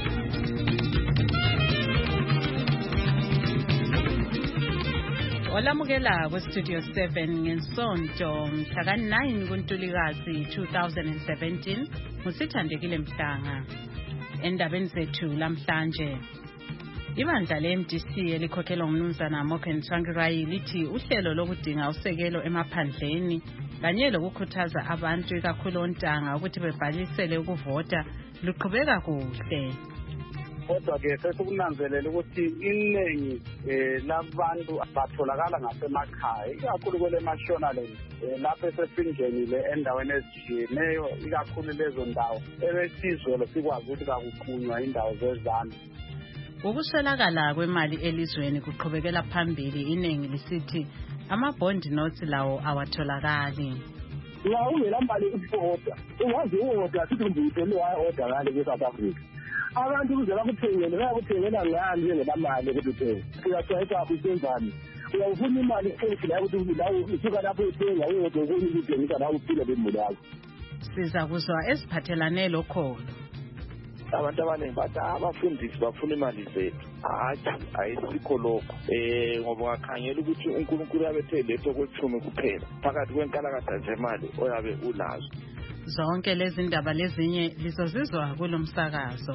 Olamukela ku Studio seven ngensonto mhla ka nine kuNtulikazi two thousand seventeen musithandekile Mhlanga. Endabeni zethu lamhlanje ibandla le-M D C elikhokhelwa ngumnumzana Morgan Tsvangirai lithi uhlelo lokudinga usekelo emaphandleni kanye lokukhuthaza abantu ikakhulu ontanga ukuthi bebhalisele ukuvota luqhubeka kuhle. Kodwa ke sesikunanzelela ukuthi iningi labantu batholakala ngasemakhaya ikakhulu kwele Mashonaland lapho esesingenile endaweni ezijiyeneyo ikakhulu lezo ndawo ebesizwe sikwazi ukuthi kakuqunywa indawo zezana. Ukuswelakala kwemali elizweni kuqhubekela phambili iningi lisithi ama-bond notes lawo awatholakali. La ungela mali ukuvota ungazi uwodwa sithi ngiyithole order ngale kwe-South Africa. Abantu kuze bakuthengele bayakuthengela ngani njengelamali ukuthi uthenge. Uyaqhubeka usenzani. Uyawufuna imali ethi la ukuthi la usuka lapho uthenga uyodwa ukuthi uthengisa la uphile bemuli yakho. Siza kuzwa esiphathelane lokholo. Abantu abaningi bathi abafundisi bafuna imali zethu. Hayi ayisikho lokho. Eh ngoba ngakhangela ukuthi uNkulunkulu yabethe letho kwethumi kuphela. Phakathi kwenkalakatha zemali oyabe ulazo. Zonke lezi ndaba lezinye lizozizwa kulomsakazo.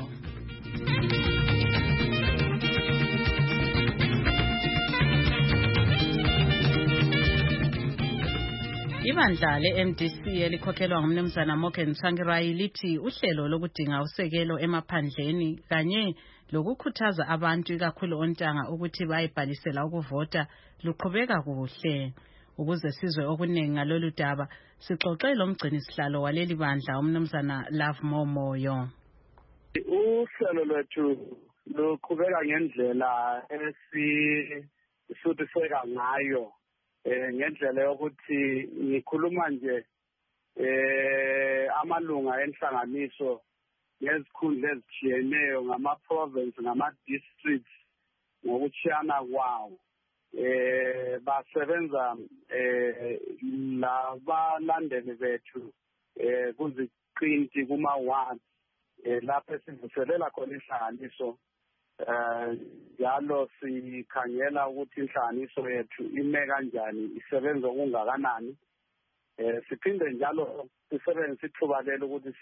Ibandla le-M D C elikhokhelwa ngumnumzana Morgan Tsvangirai lithi uhlelo lokudinga usekelo emaphandleni kanye lokukhuthaza abantu ikakhulu ontanga ukuthi bayibhalisela ukuvota luqhubeka kuhle. Ukuze sizwe okuningi ngalolu daba sixoxe lomgcini sihlalo waleli bandla umnumzana Love Momoyo. Uhlelo lwethu luqhubeka ngendlela esifundiseka ngayo eh ngendlela yokuthi ngikhuluma nje eh amalunga enhlanganiso ngezikhundla ezijiyeneyo ngama province ngama districts ngokuchiyana kwawo. Eh basebenza eh labalandeli bethu eh kuziqinti kuma wards eh lapho sivuselela khona inhlanganiso eh njalo sikhangela ukuthi inhlanganiso yethu ime kanjani isebenza okungakanani. Eh siphinde njalo sisebenza ithubalelo ukuthi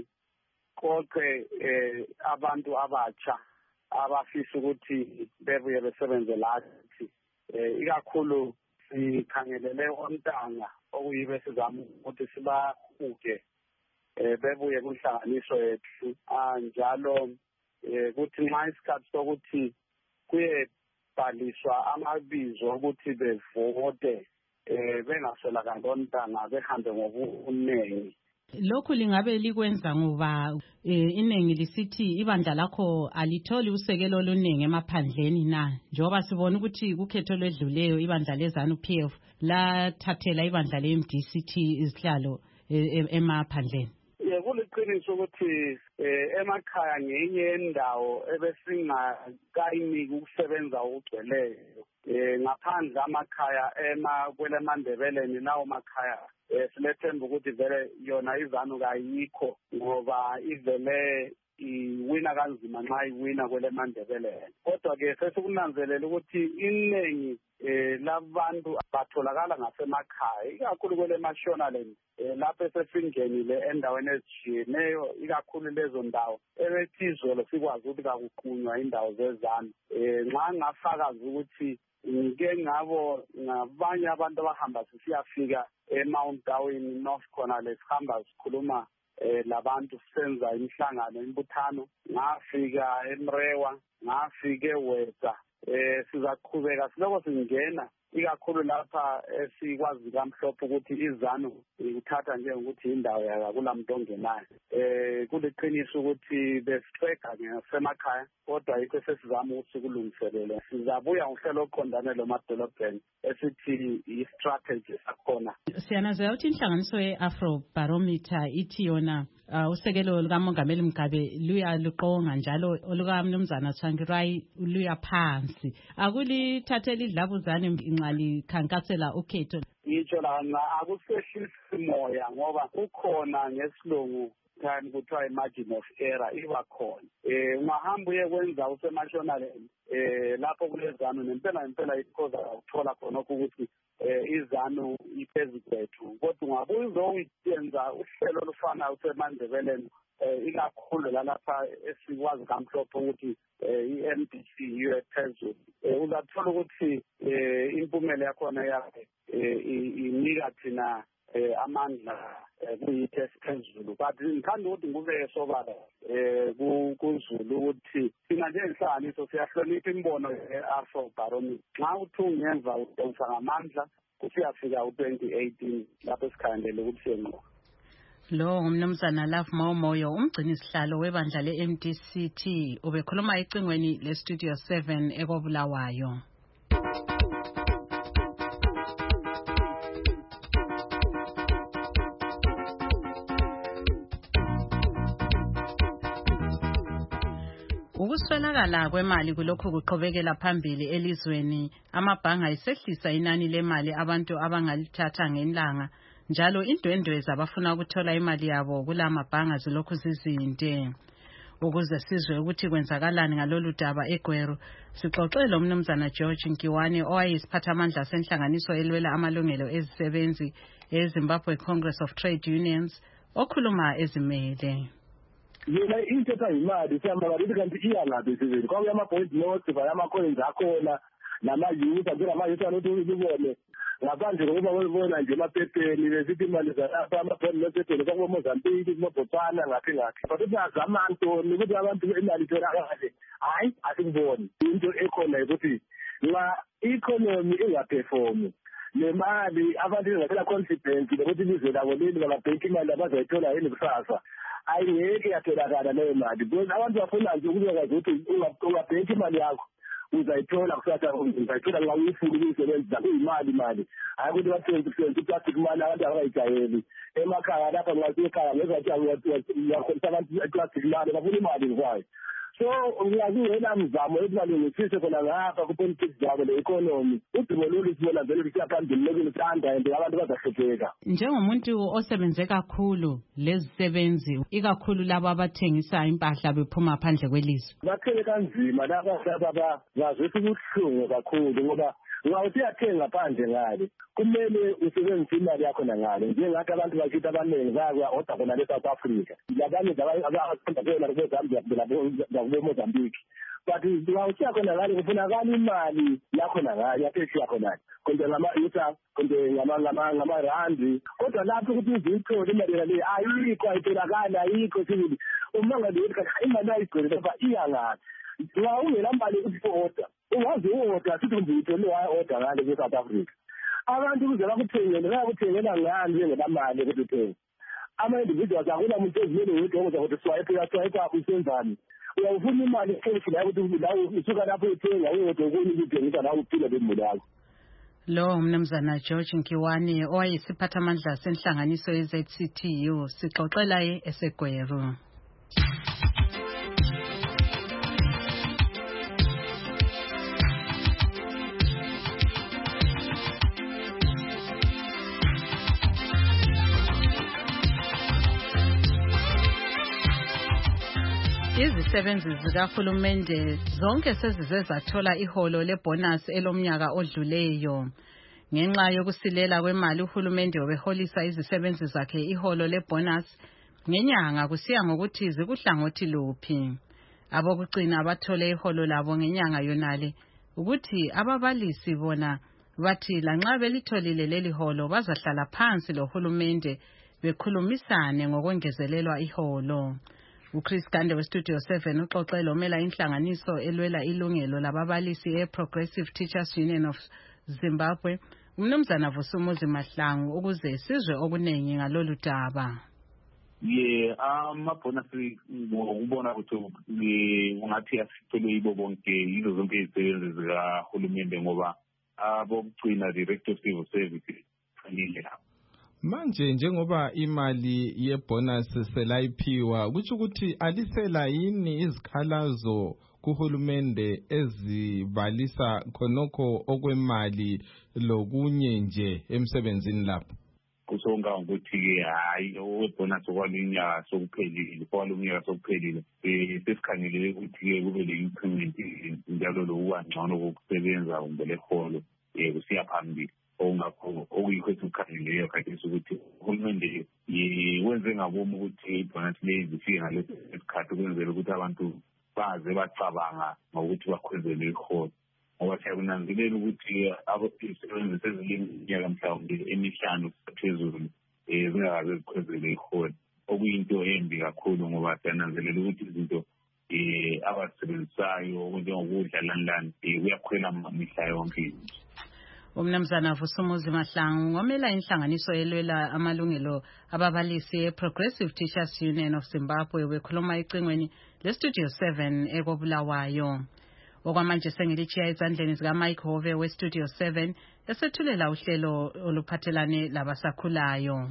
siqoqe eh abantu abatsha abafisa ukuthi bebuye besebenze lathi. Eh ikakhulu sikhangelele ontanga okuyibe sizama ukuthi sibahuke eh bebuye kunhlanganiso yethu anjalo eh kuthi nxa isikhathi sokuthi kuyebhaliswa amabizo ukuthi bevote eh bengaswelakali ontanga behambe ngobunengi. Lokhu lingabe likwenza ngoba iningi lisithi ibandla lakho alitholi usekelo oluningi emaphandleni na njengoba sibona ukuthi kukhetho lwedluleyo ibandla lezanu P F lathathela ibandla le-M D C izihlalo emaphandleni. Yeah, kuliqiniso ukuthi emakhaya ngenye yendawo ebesingakayiniki ukusebenza okugcweleyo. Ngaphandle amakhaya ema kwele Mandebeleni lawo makhaya silethemba ukuthi vele yona izanu kayikho ngoba ivele iwina kanzima nxa iwina kwele Mandebeleni. Kodwa ke sesikunanzelela ukuthi iningi labantu batholakala ngasemakhaya ikakhulu kwele Mashonaland lapho esesingenile endaweni ezijiyeneyo ikakhulu lezo ndawo ebesizwe sikwazi ukuthi kakuqunywa indawo zezana. Nxa ngafakaza ukuthi ngike ngabo ngabanye abantu abahamba sisiyafika eMount Darwin North khona lesihamba sikhuluma eh labantu senza imihlangano imbuthano ngafika eMrewa ngafika eWeta eh sizaqhubeka siloko singena ikakhulu lapha esikwazi kamhlophe ukuthi izanu ikuthatha njengokuthi indawo yakula muntu ongenayo. Eh kuliqiniso ukuthi besitreka ngasemakhaya kodwa yikho sesizama ukuthi kulungiselele. Sizabuya uhlelo oqondane lo madolobheni esithi i-strategy sakhona. Siyanazela ukuthi inhlanganiso ye-Afro Barometer ithi yona Uh, usekelo lukamongameli Mugabe luya luqonga njalo olukamnumzana Tsvangirai luya phansi. Akulithathela idlabuzane inxali khankasela ukhetho. Ngitsho lana akusehlisi moya ngoba kukhona ngesilungu time kuthiwa i-margin of error iba khona. Eh ungahamba uye kwenza usemashonaleni eh lapho kulezanu nempela nempela ikhoza ukuthola khona ukuthi eh izanu iphezulu kwethu kodwa ungabuye uzoyenza uhlelo olufana usemandebeleni eh ikakhulu lalapha esikwazi kamhlophe ukuthi i-M D C iye phezulu uzathola ukuthi eh impumela yakhona yakhe inika thina amandla kuyithe siphezulu but ngithanda ukuthi ngube sobala eh kuzulu ukuthi thina njengenhlanganiso siyahlonipha imbono ye-Afro Barometer. Nxa uthi ungenza udonsa ngamandla kusiyafika u-twenty eighteen lapho esikhandele ukuthi siyenqo. Lo ngumnumzana Love Momoyo umgcini sihlalo webandla le-M D C T ubekhuluma ecingweni le-Studio seven ekobulawayo. Ukuswelakala kwemali kulokhu kuqhubekela phambili elizweni. Amabhanga ayisehlisa inani lemali abantu abangalithatha ngelanga njalo indwendwe zabafuna ukuthola imali yabo kula mabhanga zilokhu zizinde. Ukuze sizwe ukuthi kwenzakalani ngalolu daba eGweru sixoxele umnumzana George Nkiwane owayisiphathamandla senhlanganiso elwela amalungelo ezisebenzi eZimbabwe Congress of Trade Unions okhuluma ezimele. Yena into etayimali sihamba bathi kanti iyalapha esizweni kwakuya ama-point notes vaya ama-coins akhona nama-youth njena ama-youth anothi ubone ngaphandle kokuba uyibona nje emaphepheni besithi imali zalapha ama-point notes ethele kwakuboMozambique kuboBotswana ngaphi ngaphi but uthi azama ntoni ukuthi abantu imali itholakale hhayi asikuboni into ekhona ukuthi nxa i-economy ingaperformi nemali abantu ingaphela confidence nokuthi ilizwe labo leli bangabhenki imali abazayithola yini kusasa ayingeke yatholakala leyo mali because abantu bafuna nje ukubekazi ukuthi ungabhenki imali yakho uzayithola kusasa uzayithola nxa uyifuna ukuyisebenzisa kuyimali imali hayi ukuthi bathengisise i-plastic mali abantu abangayijayeli emakhaya lapha nxa sekhaya ngezathi uyakholisa abantu i-plastic mali bafuna imali ngokwayo. So ngiyakungena mzamo ukuthi balungisise khona ngapha ku-politics zabo le-economy udimo lolu sibona vele lusiya phambili lokulithanda and abantu bazahlupheka. Njengomuntu osebenze kakhulu lezisebenzi ikakhulu labo abathengisa impahla bephuma phandle kwelizwe bathele kanzima laba bazwisa ubuhlungu kakhulu ngoba nxa usiyathenga phandle ngale kumele usebenzise imali yakho nangale njengathi abantu bakithi abaningi bayakuya-oda khona le-South Africa labanye abathanda kuyona kubeZambia nakubeMozambique but nxa usiya khona ngale kufunakala imali yakho nangale yaphesheya khonale konke ngama-yuta konke ngamarandi kodwa lapho ukuthi uziyithole imali yale ayikho ayitholakali ayikho sibili umangali wethi kanti imali ayigcwele lapha iyangaphi nxa ungela mali ukuthi u-oda ungazi u-oda sithi ngiziyithole waya-oda ngale kwe-South Africa abantu ukuze bakuthengele bayakuthengela ngani njengelamali ukuthi uthenge ama-individuals akula muntu ezimele wedwa ukuza ukuthi swipe uyaswipe usenzani uyawufuna imali ekeshi la ukuthi la usuka lapho uthenga uyodwa okunye ukuthengisa la uphile bemuli yakho. Lo mnumzana George Nkiwane owayisiphathamandla senhlanganiso ye-Z C T U sixoxela eseGweru. Izisebenzi zikahulumende zonke sezize zathola iholo lebonus elomnyaka odluleyo. Ngenxa yokusilela kwemali uhulumende obeholisa izisebenzi zakhe iholo lebonus ngenyanga kusiya ngokuthi zikuhlangothi luphi. Abokucina bathole iholo labo ngenyanga yonale ukuthi ababalisi bona bathi lanxa belitholile leli holo bazahlala phansi lohulumende bekhulumisane ngokwengezelelwa iholo. uChris Gande weStudio seven uxoxela omela inhlanganiso elwela ilungelo lababalisi eProgressive Teachers Union of Zimbabwe, umnumzana Vusumuzi Mahlangu ukuze sizwe okuningi ngalolu daba. Ye amabhonasi ngibona ukuthi ungathi asicele ibo bonke yizo zonke izisebenzi zikahulumende ngoba abokugcina director of civil service fanele lapho. Manje njengoba imali yebonus selayiphiwa kuthi ukuthi alisela yini izikhalazo kuhulumende ezibalisa khonokho okwemali lokunye nje emsebenzini lapho? Kusonga ukuthi ke hayi owebonus okwalinya sokuphelile kwalumnyaka sokuphelile sesikhangele ukuthi ke kube le increment njalo lo wangcono kokusebenza umbele holo eh kusiya phambili ongakho okuyikho esikhangeleyo khathesi ukuthi uhulumende wenze ngabomu ukuthi ibonus lezi zifike ngalesi sikhathi ukwenzela ukuthi abantu baze bacabanga ngokuthi bakhwezele iholo ngoba siyakunanzelela ukuthi abasebenzi seziliminyaka mhlawumbe emihlanu phezulu eh zingakaze zikhwezele iholo okuyinto embi kakhulu ngoba siyananzelela ukuthi izinto eh abasebenzisayo njengokudla lanlani kuyakhwela mihla yonke. Umnumzana Vusumuzi Mahlangu ngomela inhlanganiso elwela amalungelo ababalisi e-Progressive Teachers Union of Zimbabwe wekhuluma icingweni le-Studio seven ekobulawayo. Okwamanje sengilichiya ezandleni zika Mike Hove we-Studio seven esethulela uhlelo oluphathelane labasakhulayo.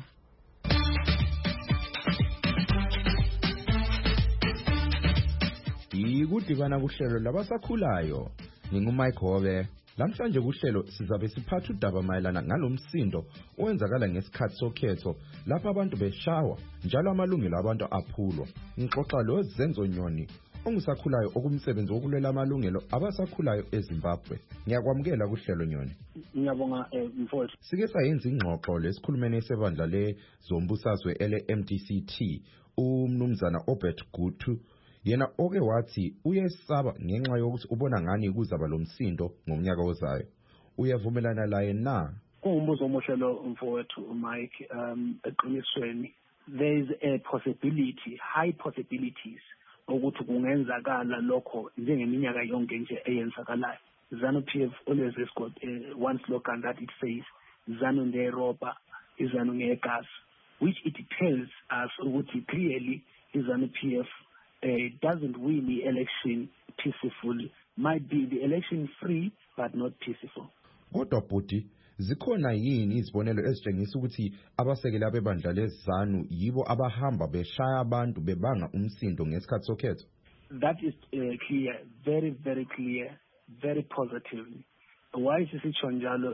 Ikudibana kuhlelo labasakhulayo ngingumike Hove. Lamhlanje kuhlelo sizabe siphatha udaba mayelana ngalomsindo owenzakala ngesikhathi sokhetho lapha abantu beshawa njalo amalungelo abantu aphulwa. Ngixoxa lo Zenzo Nyoni ongusakhulayo okumsebenzi wokulwela amalungelo abasakhulayo eZimbabwe. Ngiyakwamukela kuhlelo Nyoni. Ngiyabonga mfowethu. Sike sayenza ingxoxo lesikhulumeni sebandla lezombusazwe ele M D C T umnumzana Obert Gutu yena oke wathi uyesaba ngenxa yokuthi ubona ngani kuzaba lomsindo ngomnyaka ozayo. Uyavumelana laye na? Kungumbuzo omuhle lo mfowethu Mike. Um eqinisweni there is a possibility, high possibilities ukuthi kungenzakala lokho njengeminyaka yonke nje eyenzakalayo. ZANU-P F always has got uh, one slogan that it says ZANU ngeRopa izanu ngegas, which it tells us ukuthi clearly ZANU-P F Uh, doesn't win the election peacefully. Might be the election free but not peaceful. Kodwa bhuti zikhona yini izibonelo ezitshengisa ukuthi abasekeli abebandla leZANU yibo abahamba beshaya abantu bebanga umsindo ngesikhathi sokhetho? That is uh, clear, very very clear, very positive. Why is isitsho njalo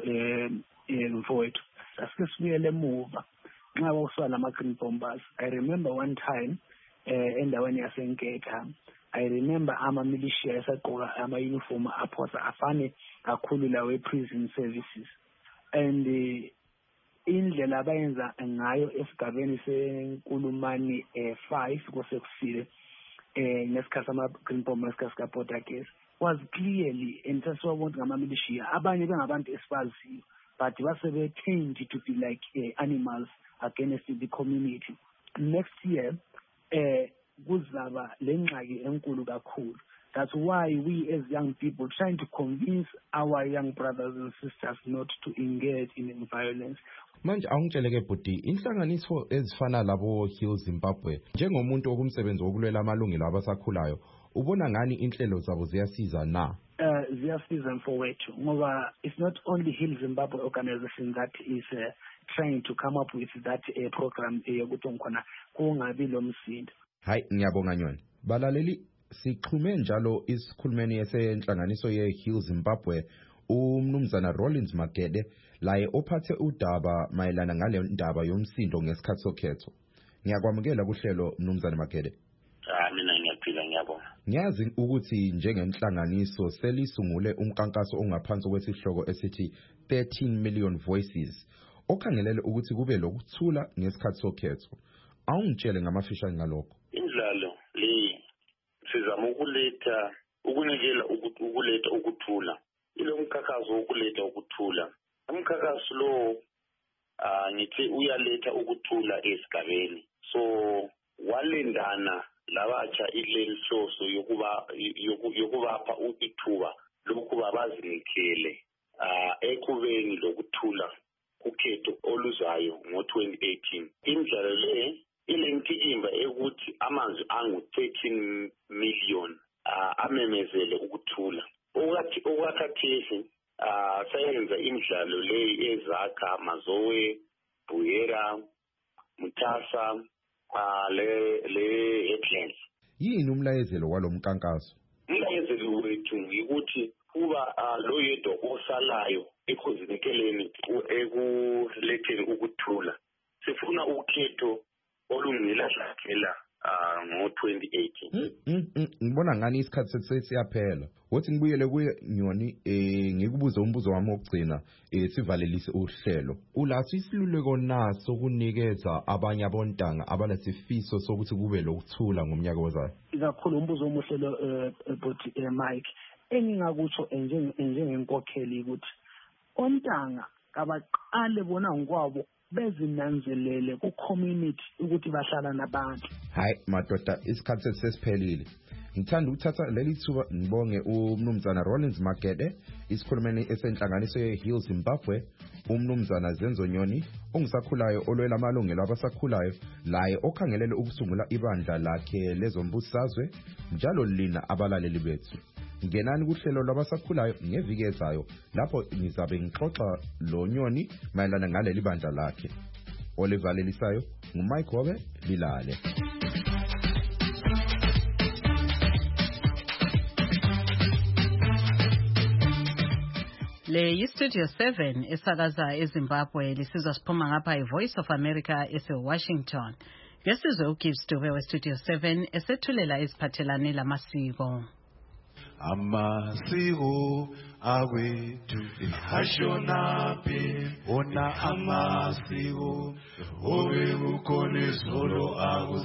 mfowethu? Asike sibuyele emuva nxa usala ama green bombers. I remember one time eh endaweni yasenketha I remember ama militia esaqoka ama uniform aphosa afane kakhulu lawe prison services and uh, indlela abayenza ngayo esigabeni senkulumani eh five kosekusile eh ngesikhathi ama green bomb ngesikhathi ka border case was clearly intenswa bonke ngama militia abanye bengabantu esibaziyo but basebe trained to be like uh, animals against the community. Next year eh kuzaba lengxaki enkulu kakhulu. That's why we as young people trying to convince our young brothers and sisters not to engage in violence. Manje awungitsheleke bhuti inhlanganiso ezifana labo Heal Zimbabwe njengomuntu okumsebenzi wokulwela amalungelo abasakhulayo ubona ngani inhlelo zabo ziyasiza na? Uh, ziyasiza mfowethu ngoba it's not only Heal Zimbabwe organization that is uh, trying to come up with that uh, program yokuthi ngikhona kungabi lomsindo. Hayi ngiyabonga Nyoni. Balaleli sixhume njalo isikhulumeni yesenhlanganiso ye Heal Zimbabwe umnumzana Rollins Magede laye ophathe udaba mayelana ngale ndaba yomsindo ngesikhathi sokhetho. Ngiyakwamukela kuhlelo mnumzana Magede. Ah mina ngiyaphila ngiyabonga. Ngiyazi ukuthi njengenhlanganiso selisungule umkankaso ongaphansi kwesihloko esithi thirteen million voices okhangelele ukuthi kube lokuthula ngesikhathi sokhetho. Awungitshele ngamafisha ngalokho. Indlalo le sizama ukuletha ukunikela ukuletha ukuthula. Ile umkhankaso ukuletha ukuthula. Umkhankaso lo ah ngithi uyaletha ukuthula esigabeni. So walendana labatsha ilenhloso yokuba yokubapha ithuba lokuba bazinikele uh, ekubeni lokuthula ukhetho oluzayo ngo-twenty eighteen. Imidlalo le ilentikimba ekuthi amazwi angu-thirteen million uh, amemezele ukuthula. Okwakhathesi uh, sayenza imidlalo le ezakha Mazowe, Buyera, Mutasa, uh, le le Headlands. Yini umlayezelo walomkankaso? Umlayezelo wethu ukuthi kuba uh, lo yedwa osalayo ekhozinekeleni ekuletheni ukuthula. Sifuna ukhetho olungilahlakela uh, ngo-twenty eighteen. Ngibona ngani isikhathi sesiyaphela. Wothi ngibuyele kuye Nyoni eh ngikubuza umbuzo wami wokugcina eh sivalelise uhlelo. Ulathi isiluleko naso kunikeza abanye abontanga abanesifiso sokuthi kube lokuthula ngomnyaka ozayo. Kakhulu umbuzo omuhle lo but Mike engingakutsho njengenkokheli ukuthi ontanga kabaqale bona ngokwabo bezinanzelele ku community ukuthi bahlala nabantu. Hayi madoda isikhathi sesiphelile. Ngithanda ukuthatha leli thuba ngibonge umnumzana Rollins Magede isikhulumeni esenhlanganiso ye-Heal Zimbabwe, umnumzana Zenzo Nyoni ongisakhulayo olwela amalungelo abasakhulayo laye okhangelele ukusungula ibandla lakhe lezombusazwe njalo lina abalaleli bethu. Ngenani kuhlelo lwabasakhulayo ngeviki ezayo lapho ngizabe ngixoxa lo Nyoni mayelana ngaleli bandla lakhe. Olivalelisayo nguMike Hobe Bilale. Le yi-Studio seven esakaza eZimbabwe lisizwa siphuma ngapha i-Voice of America ese-Washington. Ngesizwe uGibbs Dube we-Studio seven esethulela eziphathelane lamasiko. Amasiko awethu ashonaphi ona amasiko obe kukhona izolo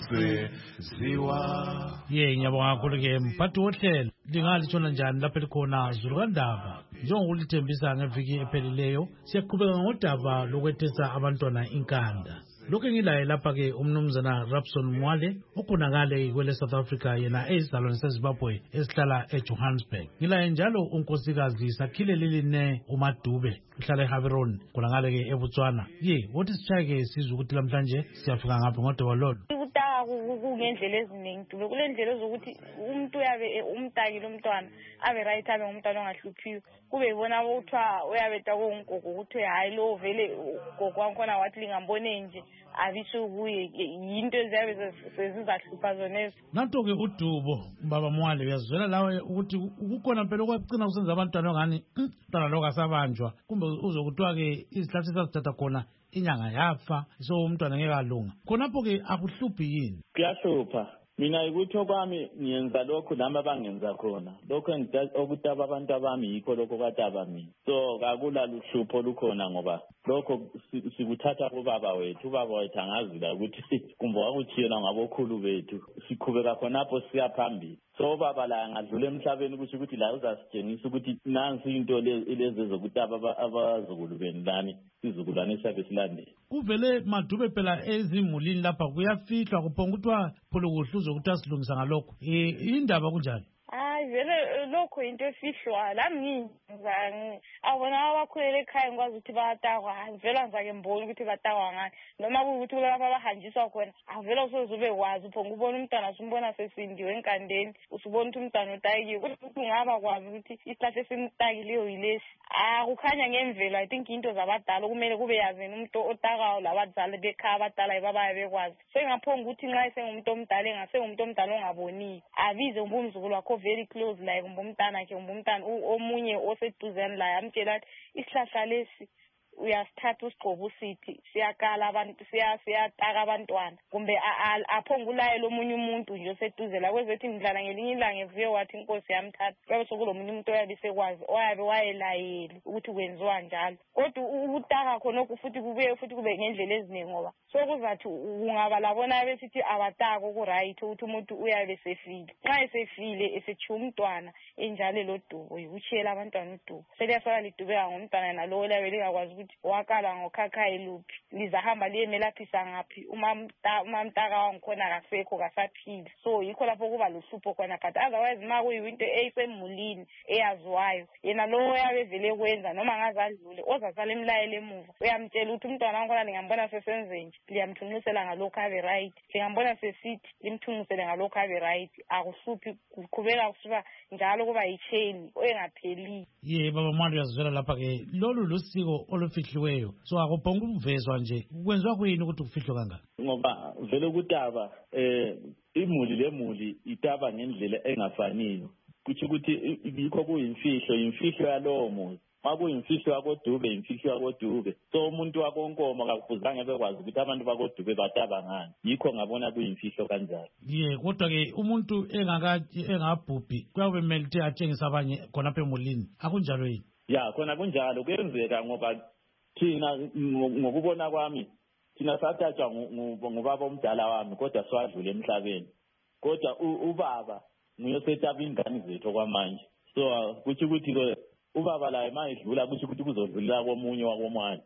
akuseziwa. Ye ngiyabonga kakhulu ke mphathi wohlelo lingalishona njani lapho likhona Zulu kaNdaba. Njengokulithembisa ngeviki ephelileyo siyaqhubeka ngodaba lokwethesa abantwana inkanda. Lokhu ngilaye lapha ke umnumzana Rapson Mwale okhonakale kwele South Africa yena ezalwane seZimbabwe esihlala eJohannesburg. Ngilaye njalo unkosikazi Sakhile Liline uMadube uhlala eHaveron khonakale ke eBotswana. Ye wothi sishayeke sizwe ukuthi lamhlanje siyafika ngaphi ngodaba lolo. Ukutaka kungendlela eziningi dube kulendlela ezokuthi umuntu uyabe umtaki lomntwana abe right abe umntwana ongahluphiyo kube ibona ukuthiwa uyabe taka ungogo ukuthi hayi lo vele gogo wakhona wathi lingambone nje abisho kuye yinto eziyabe sezizahlupha zonezi. Nanto ke uDubo baba Mwale uyazwela lawe ukuthi ukukhona phela okwagcina kusenza abantwana ngani umntwana lo kasabanjwa kumbe uzokuthiwa ke izihlathi sasithatha khona inyanga yafa so umntwana ngeke alunga khonapho ke akuhluphi yini? Kuyahlupha. Mina ukuthi okwami ngiyenza lokho nami abangenza khona. Lokho okutaba abantu abami yikho lokho kataba mina. So akula luhlupho lukhona ngoba lokho sikuthatha kubaba wethu. Ubaba wethu angazila ukuthi kumbe wakuchiyela ngabokhulu bethu. Sikhubeka khonapho siya phambili. So baba la angadlula emhlabeni ukuthi ukuthi la uzasitshengisa ukuthi nansi into lezi zokutaba abazukulu beni lani izukulwane sabe silandela. Kuvele Madube phela ezimulini lapha kuyafihlwa kuphonga kuthiwa pholo kuhluzo ukuthi asilungisa ngalokho. Eh indaba kunjani? Hayi vele lokho into efihlwa lami ngizangi abona abakhulele ekhaya ngikwazi ukuthi bayatakwa vele ngizake mboni ukuthi batakwa ngani noma ukuthi kulapha abahanjiswa khona avela usozube wazi uphonga ubona umntwana usimbona sesindiwe enkandeni usubona ukuthi umntwana utayikiwe ukuthi ungaba kwazi ukuthi isihlahla esimtakileyo yilesi akukhanya ngemvelo I think into zabadala kumele kube yazini umuntu otakayo labadala bekhaya abadala ibabaya bekwazi sengaphonga ukuthi nxa esengumuntu omdala engasengumuntu omdala ongaboniyo abize umbumzukulu wakho very close like umbumntana ke umbumntana omunye oseduzane la amtshela isihlahla lesi uyasithatha usigcobo usithi siyakala abantu siya siyataka abantwana kumbe aphonga ulaye lomunye umuntu nje oseduze la kwezethi ngidlala ngelinye ilanga evuye wathi inkosi yamthatha kwabe sokulomunye umuntu oyabe sekwazi oyabe wayelayeli ukuthi kwenziwa njalo kodwa ukutaka khonokho futhi kubuye futhi kube ngendlela eziningi ngoba sokuzathi ungaba labona besithi abataka okuright ukuthi umuntu uyabe sefile nxa esefile esethi umntwana enjalo lo Dubo uyuchela abantwana uDubo seliyasala lidubeka ngomntwana nalo oyabe lingakwazi ukuthi wakala ngokhakhayi luphi lizahamba liyemelaphisa ngaphi umamtaka wangikhona akasekho kasaphili. So yikho lapho kuba luhlupho khona but otherwise ma kuyinto eyisemulini eyaziwayo yena lowo yabe vele kwenza noma ngaze adlule ozasala emlayele emuva uyamtshela ukuthi umntwana wangikhona ngiyambona sesenzenje liyamthunusela ngalokho abe right ngiyambona sesithi limthunusele ngalokho abe right akuhluphi kuqhubeka kusuka njalo kuba yichain engapheli. Ye baba manje uyazwela lapha ke lolu lusiko olufihliweyo so akubhonga ukuvezwa nje kwenziwa kuyini ukuthi kufihlwe kangaka ngoba vele ukutaba eh imuli lemuli itaba ngendlela engafaniyo kuthi ukuthi yikho kuyimfihlo imfihlo yalowo muntu makuyimfihlo yakodube imfihlo yakodube so umuntu wakonkomo akufuzange bekwazi ukuthi abantu bakodube bataba ngani yikho ngabona kuyimfihlo kanjalo. Ye kodwa ke umuntu engakathi engabhubhi kuyabe kumele ukuthi atshengise abanye khonapha emulini akunjalo yini? Ya khona kunjalo kuyenzeka ngoba thina ngokubona kwami thina sathathwa ngubaba omdala wami kodwa swadlula emhlabeni kodwa ubaba nguye setaba ingane zethu kwamanje so kuthi ukuthi ke ubaba la mayidlula kuthi ukuthi kuzodlula komunye wakomani.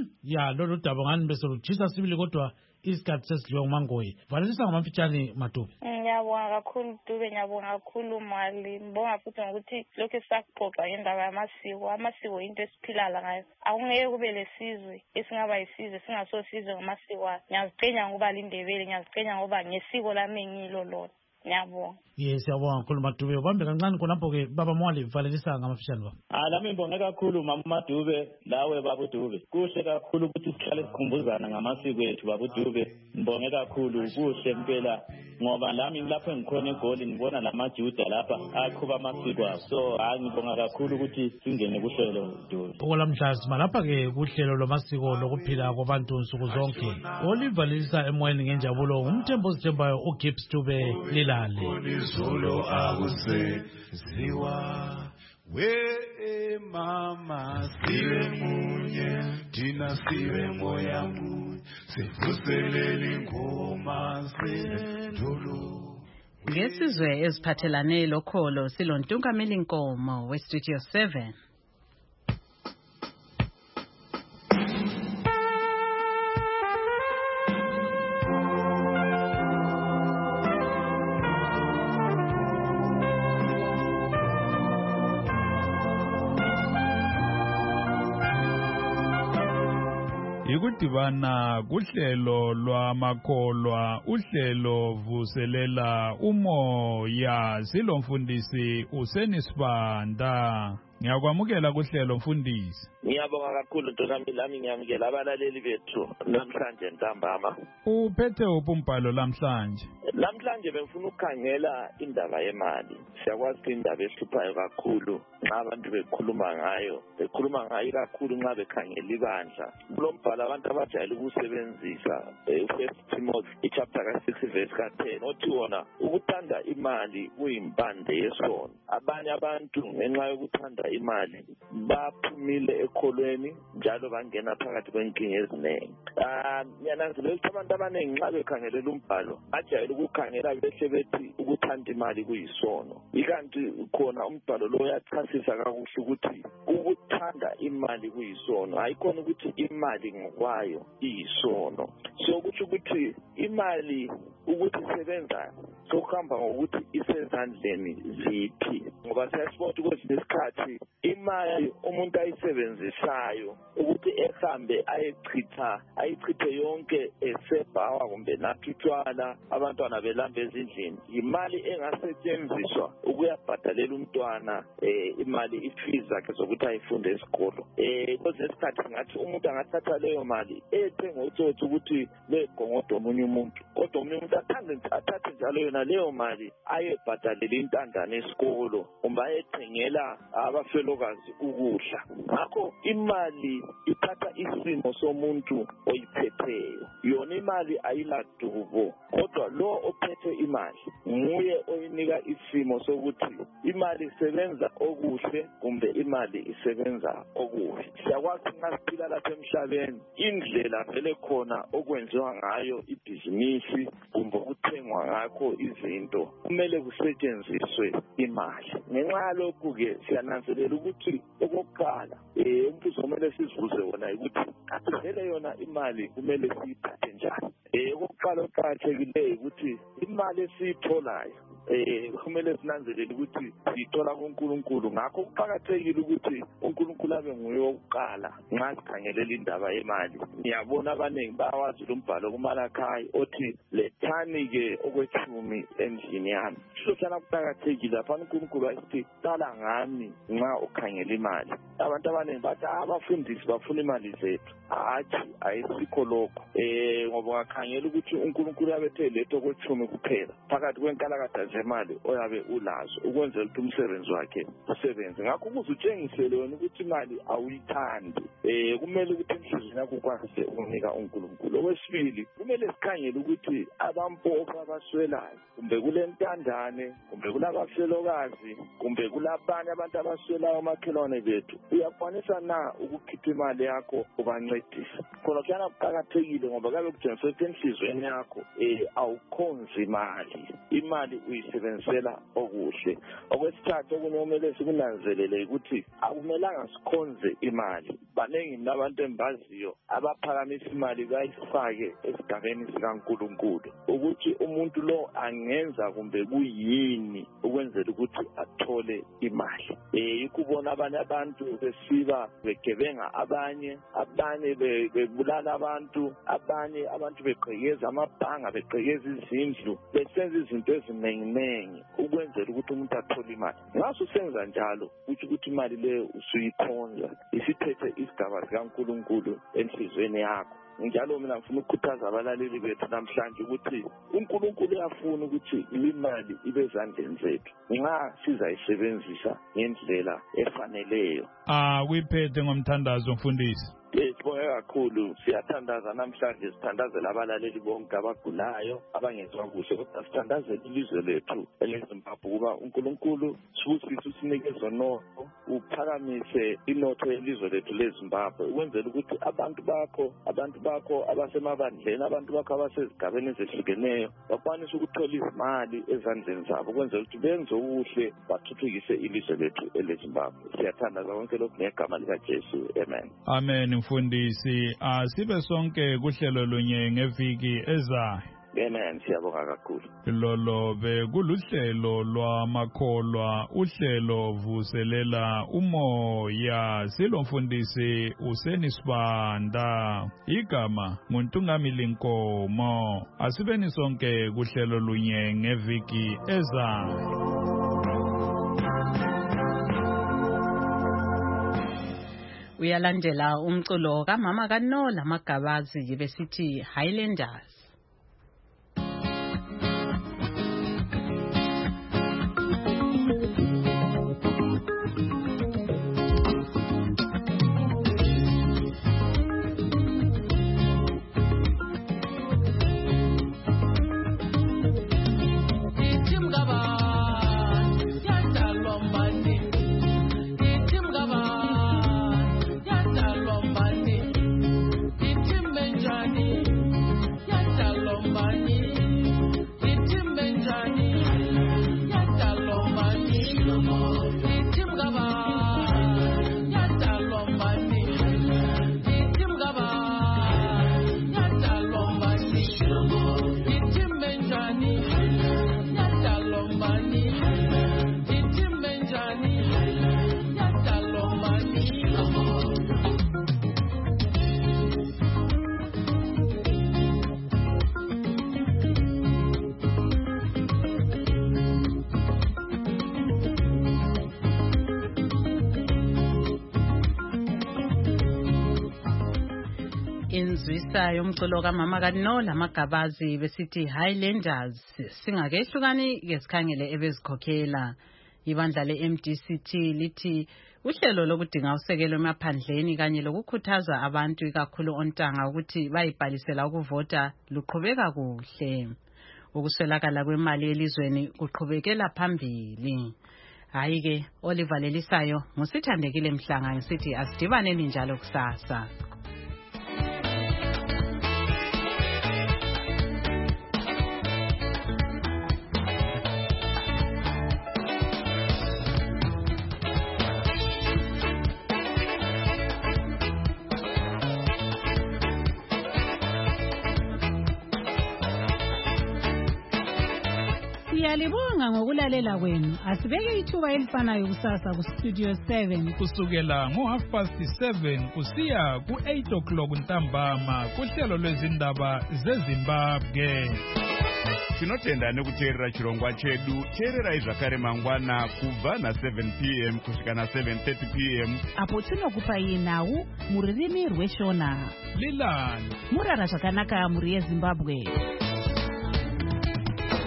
Ya lolu daba ngani bese lujisa sibili kodwa isikhathi sesidliwe ngumangoyi valelisa ngamamfitshane Madube. Ngiyabonga kakhulu Dube ngiyabonga kakhulu Mali ngibonga futhi ngokuthi lokho esakuphoqa ngendaba yamasiko amasiko into esiphilala ngayo akungeke kube lesizwe esingaba yisizwe singasosizwe ngamasiko ngiyazicenya ngoba lindebele ngiyazicenya ngoba ngesiko lami ngilo lona. Ngiyabonga. Yes siyabonga kakhulu Madube ubambe kancane khonapho ke baba Mwali valelisa ngamafitshane baba. Ah lami ngibonga kakhulu mama Madube lawe baba Dube kuhle kakhulu ukuthi sihlale sikhumbuzana ngamasiko ethu baba Dube ngibonge kakhulu kuhle impela ngoba lami lapho engikhona eGoli ngibona lamajuda lapha aqhuba amasiko abo so hayi ngibonga kakhulu ukuthi singene kuhlelo Dube. Okulamhlazi malapha ke kuhlelo lwamasiko lokuphila kwabantu nsuku zonke olivalelisa emoyeni ngenjabulo umthembo ozithembayo uGibbs Dube lilale. Zolo akuseziwa we mama siwe munye tina siwe moya munye sivuselele ingoma zedolo. Ngesizwe eziphathelane lokholo silontungameli Nkomo we-Studio seven. Ikudibana kuhlelo lwamakholwa uhlelo vuselela umoya silomfundisi usenisibanda ngiyakwamukela kuhlelo mfundisi. Ngiyabonga kakhulu ntokambi lami ngiyamukela abalaleli bethu namhlanje ntambama. Uphethe uphi umbhalo namhlanje? Namhlanje bengifuna ukukhangela indaba yemali. Siyakwazi ukuthi indaba ehluphayo kakhulu nxa abantu bekhuluma ngayo bekhuluma ngayo kakhulu nxa bekhangela ibandla. Kulo mbhalo abantu abajayele ukusebenzisa First Timothy chapter ka six verse ka ten othi wona ukuthanda imali kuyimpande yesono. Abanye abantu ngenxa yokuthanda imali baphumile ekholweni njalo bangena phakathi kwenkinga eziningi. Ah ngiyananzelela ukuthi abantu abaningi nxa bekhangelela umbhalo bajayele ukukhangela behle bethi ukuthanda imali kuyisono. Ikanti khona umbhalo lo uyachasisa kakuhle ukuthi ukuthanda imali kuyisono ayikhona ukuthi imali ngokwayo iyisono. So kuthi ukuthi imali ukuthi isebenza sokuhamba ngokuthi isezandleni ziphi ngoba siyasibona ukuthi nesikhathi imali umuntu ayisebenzisayo ukuthi ehambe ayechitha ayichithe yonke esebhawa kumbe nathutshwala abantwana belamba ezindlini imali engasetshenziswa ukuyabhadalela umntwana eh imali ifees zakhe zokuthi ayifunde esikolo eh kwesinye isikhathi ngathi umuntu angathatha leyo mali ethenga utsotsi ukuthi legongodo omunye umuntu kodwa omunye umuntu athande athathe njalo yona leyo mali ayebhadalela intandane esikolo kumbe ayethengela abafelokazi ukudla. Ngakho imali ithatha isimo somuntu oyiphetheyo. Yona imali ayiladubo kodwa lo ophethe imali nguye oyinika isimo sokuthi imali isebenza okuhle kumbe imali isebenza okuhle. Siyakwazi nxa siphila lapha emhlabeni indlela vele khona okwenziwa ngayo ibhizinisi kumbe kuthengwa ngakho izinto kumele kusetshenziswe imali. Ngenxa yalokhu-ke siyananzelela ukuthi okokuqala um umbuzo kumele sizibuze wona ukuthi kanti vele yona imali kumele siyiphathe njani. Um okokuqala okuqakathekileyo ukuthi imali esiyitholayo eh kumele sinanzelele ukuthi sithola kuNkulunkulu. Ngakho kuqhakathekile ukuthi uNkulunkulu abe nguye oqala nxa sikhangelela indaba yemali. Ngiyabona abaningi bayawazi lo mbhalo kuMalakayi othi lethani ke okwethumi endlini yami. Sihlala kuqhakathekile lapha uNkulunkulu ayithi qala ngami nxa ukhangela imali. Abantu abaningi bathi abafundisi bafuna imali zethu. Hathi ayisikho lokho. Eh ngoba ngakhangela ukuthi uNkulunkulu abethe letho okwethumi kuphela phakathi kwenkalakatha zemali oyabe ulazo ukwenzela ukuthi umsebenzi wakhe usebenze. Ngakho kuzutshengisele wena ukuthi imali awuyithandi. Eh kumele ukuthi inhliziyo yakho ukwazi ukunika uNkulunkulu. Okwesibili kumele sikhangele ukuthi abampofu abaswelayo kumbe kulentandane kumbe kulabafelokazi kumbe kulabanye abantu abaswelayo amakhelwane bethu uyakwanisa na ukukhipha imali yakho ubancedisa. Khona kuyana kuqakathekile ngoba kabe kutshengisa ukuthi enhlizweni yakho eh awukhonzi imali. Imali uyisebenzisela okuhle. Okwesithathu okunomele sikunanzelele ukuthi akumelanga sikhonze imali. Banengi nabantu embaziyo abaphakamisa imali bayifake esigabeni sikaNkulunkulu ukuthi umuntu lo angenza kumbe kuyini ukwenzela ukuthi athole imali. Eh ikubona abanye abantu besiba begebenga abanye abanye bebulala abantu abanye abantu beqhekeza amabhanga beqhekeza izindlu besenza izinto eziningi ukwenzela ukuthi umuntu athole imali. Ngaso senza njalo uthi ukuthi imali le usuyikhonza isiphethe isigaba sikaNkulunkulu enhlizweni yakho. Njalo mina ngifuna ukukhuthaza abalaleli bethu namhlanje ukuthi uNkulunkulu uyafuna ukuthi imali ibe ezandleni zethu nxa sizayisebenzisa ngendlela efaneleyo. Ah kuyiphethe ngomthandazo mfundisi. Sibonge kakhulu siyathandaza namhlanje sithandazela abalaleli bonke abagulayo abangezwa kuhle kodwa sithandazela ilizwe lethu eleZimbabwe kuba uNkulunkulu sibusise usinikeze notho uphakamise inotho yelizwe lethu leZimbabwe ukwenzela ukuthi abantu bakho abantu bakho abasemabandleni abantu bakho abasezigabeni ezehlukeneyo bakwanise ukuthola izimali ezandleni zabo ukwenzela ukuthi benze okuhle bathuthukise ilizwe lethu eleZimbabwe. Siyathandaza konke lokhu ngegama likaJesu. Amen. Amen. Mfundisi asibe sonke kuhlelo lunye ngeviki ezayo. Amen. Siyabonga kakhulu. Lolo bekuluhlelo lwamakholwa uhlelo vuselela umoya silomfundisi uSenisibanda igama nguNtungamili Nkomo. Asibeni sonke kuhlelo lunye ngeviki ezayo. Uyalandela umculo kaMama kaNola Magabazi besithi Highlanders. Inzwisa yomculo kaMama kaNola Magabazi besithi Highlanders. Singakehlukani ke sikhangele ebezikhokhela. Ibandla le-M D C T lithi uhlelo lokudinga usekelo emaphandleni kanye lokukhuthaza abantu ikakhulu ontanga ukuthi bayibhalisela ukuvota luqhubeka kuhle. Ukuswelakala kwemali elizweni kuqhubekela phambili. Hayi ke Oliver Lelisayo ngusithandekile Mhlanga ngisithi asidibaneni njalo kusasa. Siyalibonga ngokulalela kwenu. Asibeke ithuba elifanayo kusasa ku-Studio seven. Kusukela ngo-half past seven kusiya ku-eight o'clock ntambama kuhlelo lwezindaba zeZimbabwe. Tinotenda nekuteerera chirongwa chedu. Teererai zvakare mangwana kubva na-seven p m kusvika na-seven thirty p m apo tinokupai nhau mururimi rweshona. Lilani Murara zvakanaka muri yeZimbabwe.